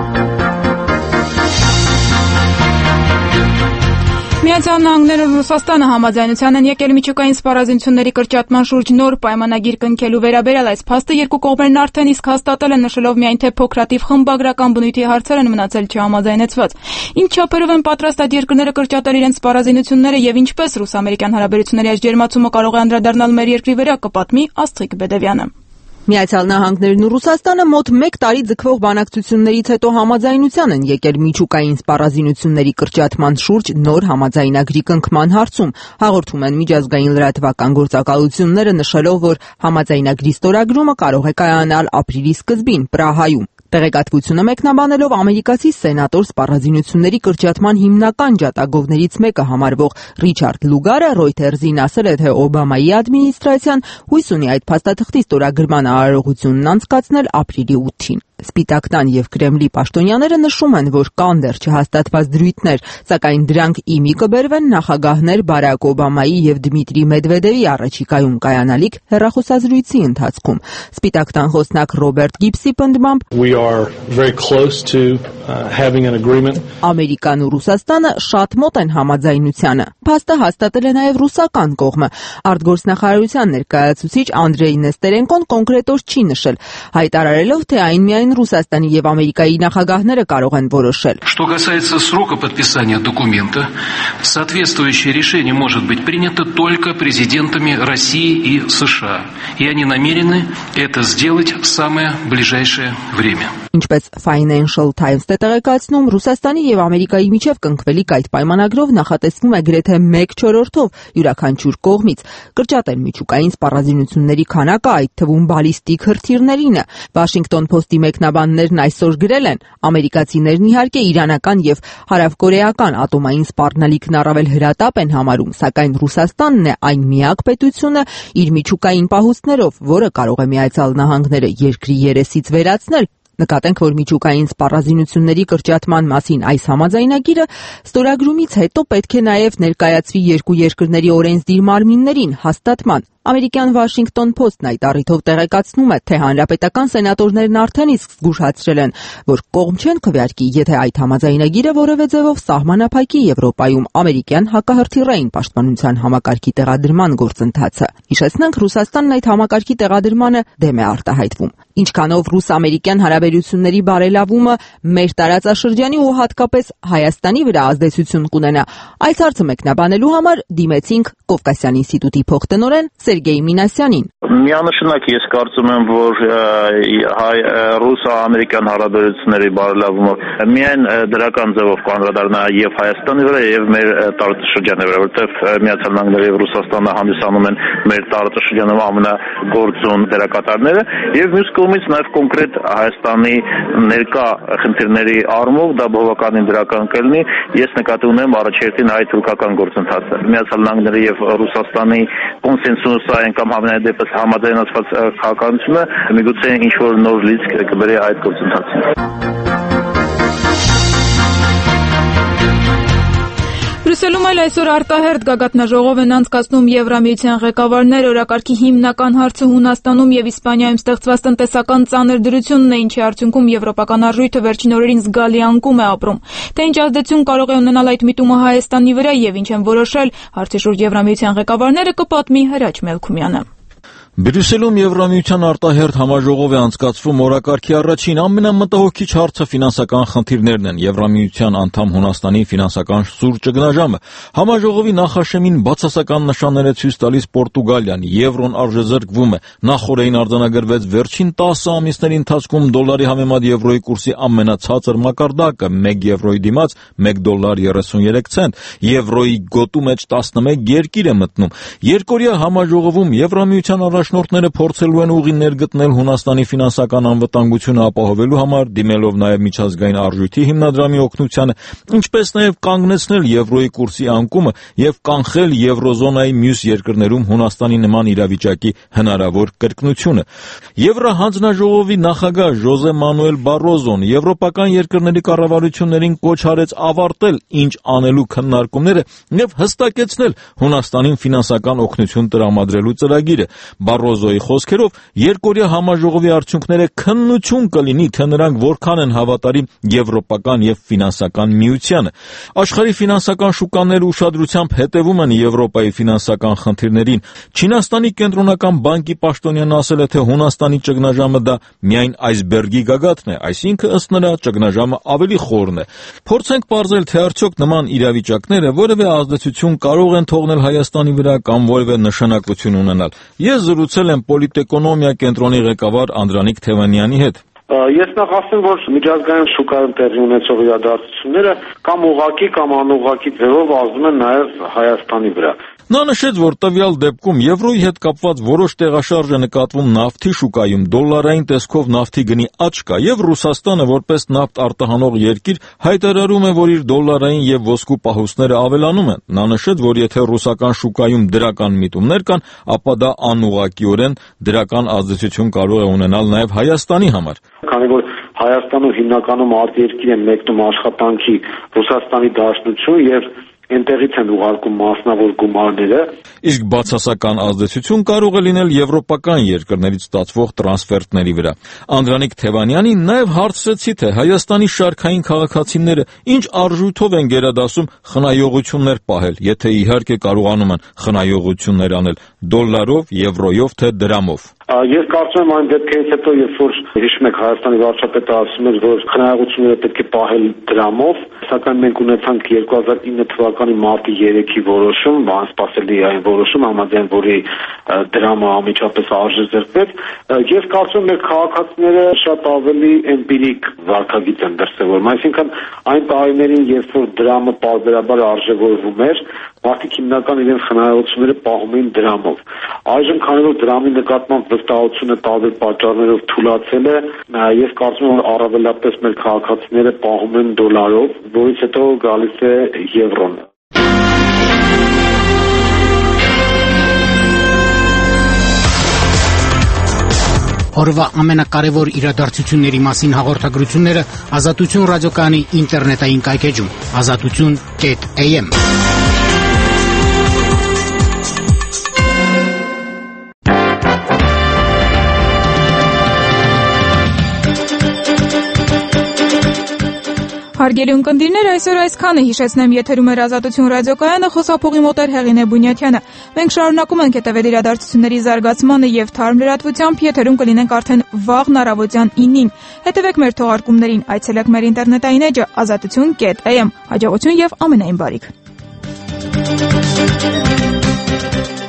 S1: Միացյալ Նահանգներն ու Ռուսաստանը համաձայնության են եկել միջուկային սպառազինությունների կրճատման շուրջ նոր պայմանագիր կնքելու վերաբերյալ։ Այս փաստը երկու կողմերն արդեն իսկ հաստատել են, նշելով միայն, թե փոքրաթիվ խմբագրական բնույթի հարցեր են մնացել չհամաձայնեցված։ Ինչ չափերով են պատրաստ այդ երկրները կրճատել իրենց սպառազինությունները եւ ինչպես ռուս-ամերիկյան հարաբերությունների այս ջերմացումը կարող է անդրադառնալ մեր երկրի վրա, կպատմի Աստղիկ Բեդևյանը։
S24: Միացյալ Նահանգներն ու Ռուսաստանը մոտ մեկ տարի ձգվող բանակցություններից հետո համաձայնության են եկել միջուկային սպառազինությունների կրճատման շուրջ նոր համաձայնագրի կնքման հարցում, հաղորդում են միջազգային լրատվական գործակալությունները, նշելով, որ համաձայնագրի ստորագրումը կարող է կայանալ ապրիլի սկզբին Պրահայում։ Տեղեկատվությունը մեկնաբանելով ամերիկացի սենատոր սպառազինությունների կրճատման հիմնական ջատագովներից մեկը համարվող Ռիչարդ Լուգարը Reuters-ին ասել է, թե Օբամայի ադմինիստրացիան հույս ունի այդ փաստաթղթի ստորագրման արարողությունն անցկացնել ապրիլի ութին։ Սպիտակ տան եւ Կրեմլի պաշտոնյաները նշում են, որ կան դեռ չհաստատված դրույթներ, սակայն դրանք իմի կբերվեն նախագահներ Բարակ Օբամայի եւ Դմիտրի Մեդվեդևի առաջիկայում կայանալիք հեռախոսազրույցի ընթացքում։ Սպիտակ տան խոսնակ Ռոբերտ Գիբսի պնդմամբ Ամերիկան ու Ռուսաստանը շատ մոտ են համաձայնությանը։ Փաստը հաստատել է նաեւ ռուսական կողմը։ Արտգործնախարարության ներկայացուցիչ Անդրեյ Նեստերենկոն կոնկրետոր չի նշել, հայտարարելով, թե այն միայն Ռուսաստանի եւ Ամերիկայի նախագահները կարող են որոշել։
S8: Что касается срока подписания документа, соответствующее решение может быть принято только президентами России и США, и они намерены это сделать в самое ближайшее время.
S24: Ինչպես Financial Times-ը տեղեկացնում, Ռուսաստանի եւ Ամերիկայի միջև կնքվելիք այդ պայմանագրով նախատեսվում է գրեթե մեկ չորրորդով յուրաքանչյուր կողմից կրճատել միջուկային սպառազինությունների քանակը, այդ թվում բալիստիկ հրթիռներինը։ Washington Post-ի մեկնաբաններն այսօր գրել են, ամերիկացիներն իհարկե իրանական եւ հարավկորեական ատոմային սպառնալիքն առավել հրատապ են համարում, սակայն Ռուսաստանն է այն միակ պետությունը իր միջուկային պահուստներով, որը կարող է Միացյալ Նահանգները երկրի երեսից վերացնել։ Նկատենք, որ միջուկային սպառազինությունների կրճատման մասին այս համաձայնագիրը ստորագրումից հետո պետք է նաև ներկայացվի երկու երկրների օրենսդիր մարմիններին հաստատման։ Ամերիկյան Washington Post-ն այդ առիթով տեղեկացնում է, թե հանրապետական սենատորներն արդեն իսկ զգուշացրել են, որ կողմ չեն քվեարկի, եթե այդ համաձայնագիրը որևէ ձևով սահմանափակի Եվրոպայում ամերիկյան հակահրթիռային պաշտպանության համակարգի տեղադրման գործընթացը։ Հիշեցնենք, Ռուսաստանն այդ համակարգի տեղադրմանը դեմ է արտահայտվում։ Ինչքանով ռուս-ամերիկյան հարաբերությունների բարելավումը մեր տարածաշրջանի ու հատկապես Հայաստանի վրա ազդեցություն կունենա, այս հարցը մեկնաբանելու համար դիմեցինք Կովկասյան ինստիտուտի փոխտնօրեն Սերգեյ Մինասյանին։
S23: Միանշանակ ես կարծում եմ, որ ռուս-ամերիկյան հարաբերությունների բարելավումը միայն դրական ձևով կանդրադառնա եւ Հայաստանի վրա եւ մեր տարածաշրջանի վրա, որովհետեւ Միացյալ Նահանգները եւ Ռուսաստանը հանդիսանում են մեր տարածաշրջանում ամենագործուն դերակատարները եւ մյուս կողմից նաեւ կոնկրետ Հայաստանի ներկա խնդիրների առումով դա բավականին դրական կլինի։ Ես նկատի ունեմ առաջերտին հայ-թուրքական գործընթացը։ Միացյալ Նահանգների եւ Ռուսաստանի կոնսենսուսային կամ համենայն դեպս համաձայնացված քաղաքականությունը միգուցե ինչ որ նոր լիցք կբերի այդ գործընթացին։
S1: Բրյուսելում այլ այսօր արտահերթ գագաթնաժողով են անցկացնում Եվրամիության ղեկավարներ, օրակարգի հիմնական հարցը Հունաստանում եւ Իսպանիայում ստեղծված տնտեսական ծանր դրությունն է, ինչի արդյունքում եվրոպական արժույթը վերջին օրերին զգալի անկում է ապրում։ Թե ինչ ազդեցություն կարող է ունենալ այդ միտումը Հայաստանի վրա եւ ինչ են որոշել, հարցի շուրջ Եվրամիության ղեկավարները կպատմի Հրաչ Մելքումյանը։
S17: Բրյուսելում Եվրամիության արտահերթ համաժողով է անցկացվում օրակարգի առաջին ամենամտահոգիչ հարցը ֆինանսական խնդիրներն են։ Եվրամիության անդամ Հունաստանի ֆինանսական սուր ճգնաժամը։ Համաժողովի նախաշեմին բացասական նշաններ է ցույց տալիս Պորտուգալիան։ Եվրոն արժեզրկվում է։ Նախորդին արձանագրվեց վերջին տասը ամիսների ընթացքում դոլարի համեմատ եվրոյի կուրսի ամենացածր մակարդակը՝ մեկ եվրոյի դիմաց մեկ դոլար երեսունյոթ ցենտ։ Եվրոյի գոտու մեջ տասնմեկ երկիր է մտնում։ Երկօրյա համաժողովում Եվրամիության առաջնորդները փորձելու են ուղիներ գտնել Հունաստանի ֆինանսական անվտանգությունը ապահովելու համար, դիմելով նաև միջազգային արժույթի հիմնադրամի օգնությանը, ինչպես նաև կանգնեցնել եվրոյի կուրսի անկումը եւ կանխել եվրոզոնայի մյուս երկրներում Հունաստանի նման իրավիճակի հնարավոր կրկնությունը։ Եվրահանձնաժողովի նախագահ Ժոզե Մանուել Բարոզոն եվրոպական երկրների կառավարություններին կոչ արեց ավարտել ինչ անելու քննարկումները եւ հստակեցնել Հունաստանին ֆինանսական օգնություն տրամադրելու ծրագիրը։ Բարոզոյի խոսքերով երկօրյա համաժողովի արդյունքները քննություն կլինի, թե նրանք որքան են հավատարիմ եվրոպական եւ ֆինանսական միությանը։ Աշխարհի ֆինանսական շուկաները ուշադրությամբ հետևում են Եվրոպայի ֆինանսական խնդիրներին։ Չինաստանի կենտրոնական բանկի պաշտոնյան ասել է, թե Հունաստանի ճգնաժամը դա միայն այսբերգի գագաթն է, այսինքն ըստ նրա ճգնաժամը ավելի խորն է։ Փորձենք պարզել, թե արդյոք նման իրավիճակները որևէ ազդեցություն կարող են թողնել Հայաստանի վրա կամ որևէ նշանակություն ունենալ։ Ես զրուցել եմ Պոլիտէկոնոմիա կենտրոնի ղեկավար Անդրանիկ Թևանյանի հետ։
S20: Ես նախ ասեմ, որ միջազգային շուկայում տեղի ունեցող իրադարձությունները կամ ուղղակի կամ անուղղակի ձևով ազդում են նաև Հայաստանի վրա։
S17: Նա նշեց, որ տվյալ դեպքում եվրոյի հետ կապված որոշ տեղաշարժ է նկատվում նավթի շուկայում, դոլարային տեսքով նավթի գնի աճ կա, եւ Ռուսաստանը որպես նավթ արտահանող երկիր հայտարարում է, որ իր դոլարային եւ ոսկու պահուստները ավելանում են։ Նա նշեց, որ եթե ռուսական շուկայում դրական միտումներ կան, ապա դա անուղղակիորեն դրական ազդեցություն կարող է ունենալ նաեւ Հայաստանի համար։
S20: Քանի որ Հայաստանում հիմնականում արտերկիր են մեկնում աշխատանքի Ռուսաստանի Դաշնություն եւ այնտեղից են ուղարկում մասնավոր գումարները։
S17: Իսկ բացասական ազդեցություն կարող է լինել եվրոպական երկրներից ստացվող տրանսֆերտների վրա։ Անդրանիկ Թևանյանին նաև հարցրեցի, թե Հայաստանի շարքային քաղաքացիները ինչ արժույթով են գերադասում խնայողություններ պահել, եթե իհարկե կարողանում են խնայողություններ անել դոլարով, եվրոյով, թե դրամով։
S20: Ես կարծում եմ այն դեպքերից հետո, երբ որ հիշում եք Հայաստանի վարչապետը ասում էր, որ խնայողությունները պետք է պահել դրամով, սակայն մենք ունեցանք երկու հազար ինը թվականի մարտի երեքի որոշում, բանսպասելի այն որոշում, համաձայն որի դրամը անմիջապես արժեզրկվեց։ Ես կարծում եմ, մեր քաղաքացիները շատ ավելի էմպիրիկ վարքագիծ են դրսևորում, այսինքն այն տարիներին, երբ որ դրամը պարբերաբար արժևորվում էր, մարդիկ հիմնական իրենց խնայողությունները պահում էին դրամով։ Այժմ քանի որ դրամի նկատմամբ վստահությունը տարբեր պատճառներով թուլացել է, ես կարծում եմ, որ առավելապես մեր քաղաքացիները պահում են դոլարով, որից հետո գալիս է եվրոն։
S4: Օրվա ամենակարևոր իրադարձությունների մասին հաղորդագրությունները Ազատություն ռադիոկայանի ինտերնետային կայքեջում ազատություն կետ էյ էմ։
S1: Հարգելի ունկնդիրներ, այսօր այսքանը հիշեցնեմ, եթերում էր Ազատություն ռադիոկայանը, խոսափողի մոտ էր Հեղինե Բունյաթյանը։ Մենք շարունակում ենք հետևել իրադարձությունների զարգացմանը եւ թարմ լրատվությամբ, եթերում կլինենք արդեն վաղն առավոտյան ինին։ Հետևեք մեր թողարկումներին, այցելեք մեր ինտերնետային էջը ազատություն կետ էյ էմ։ Հաջողություն եւ ամենայն բարիք։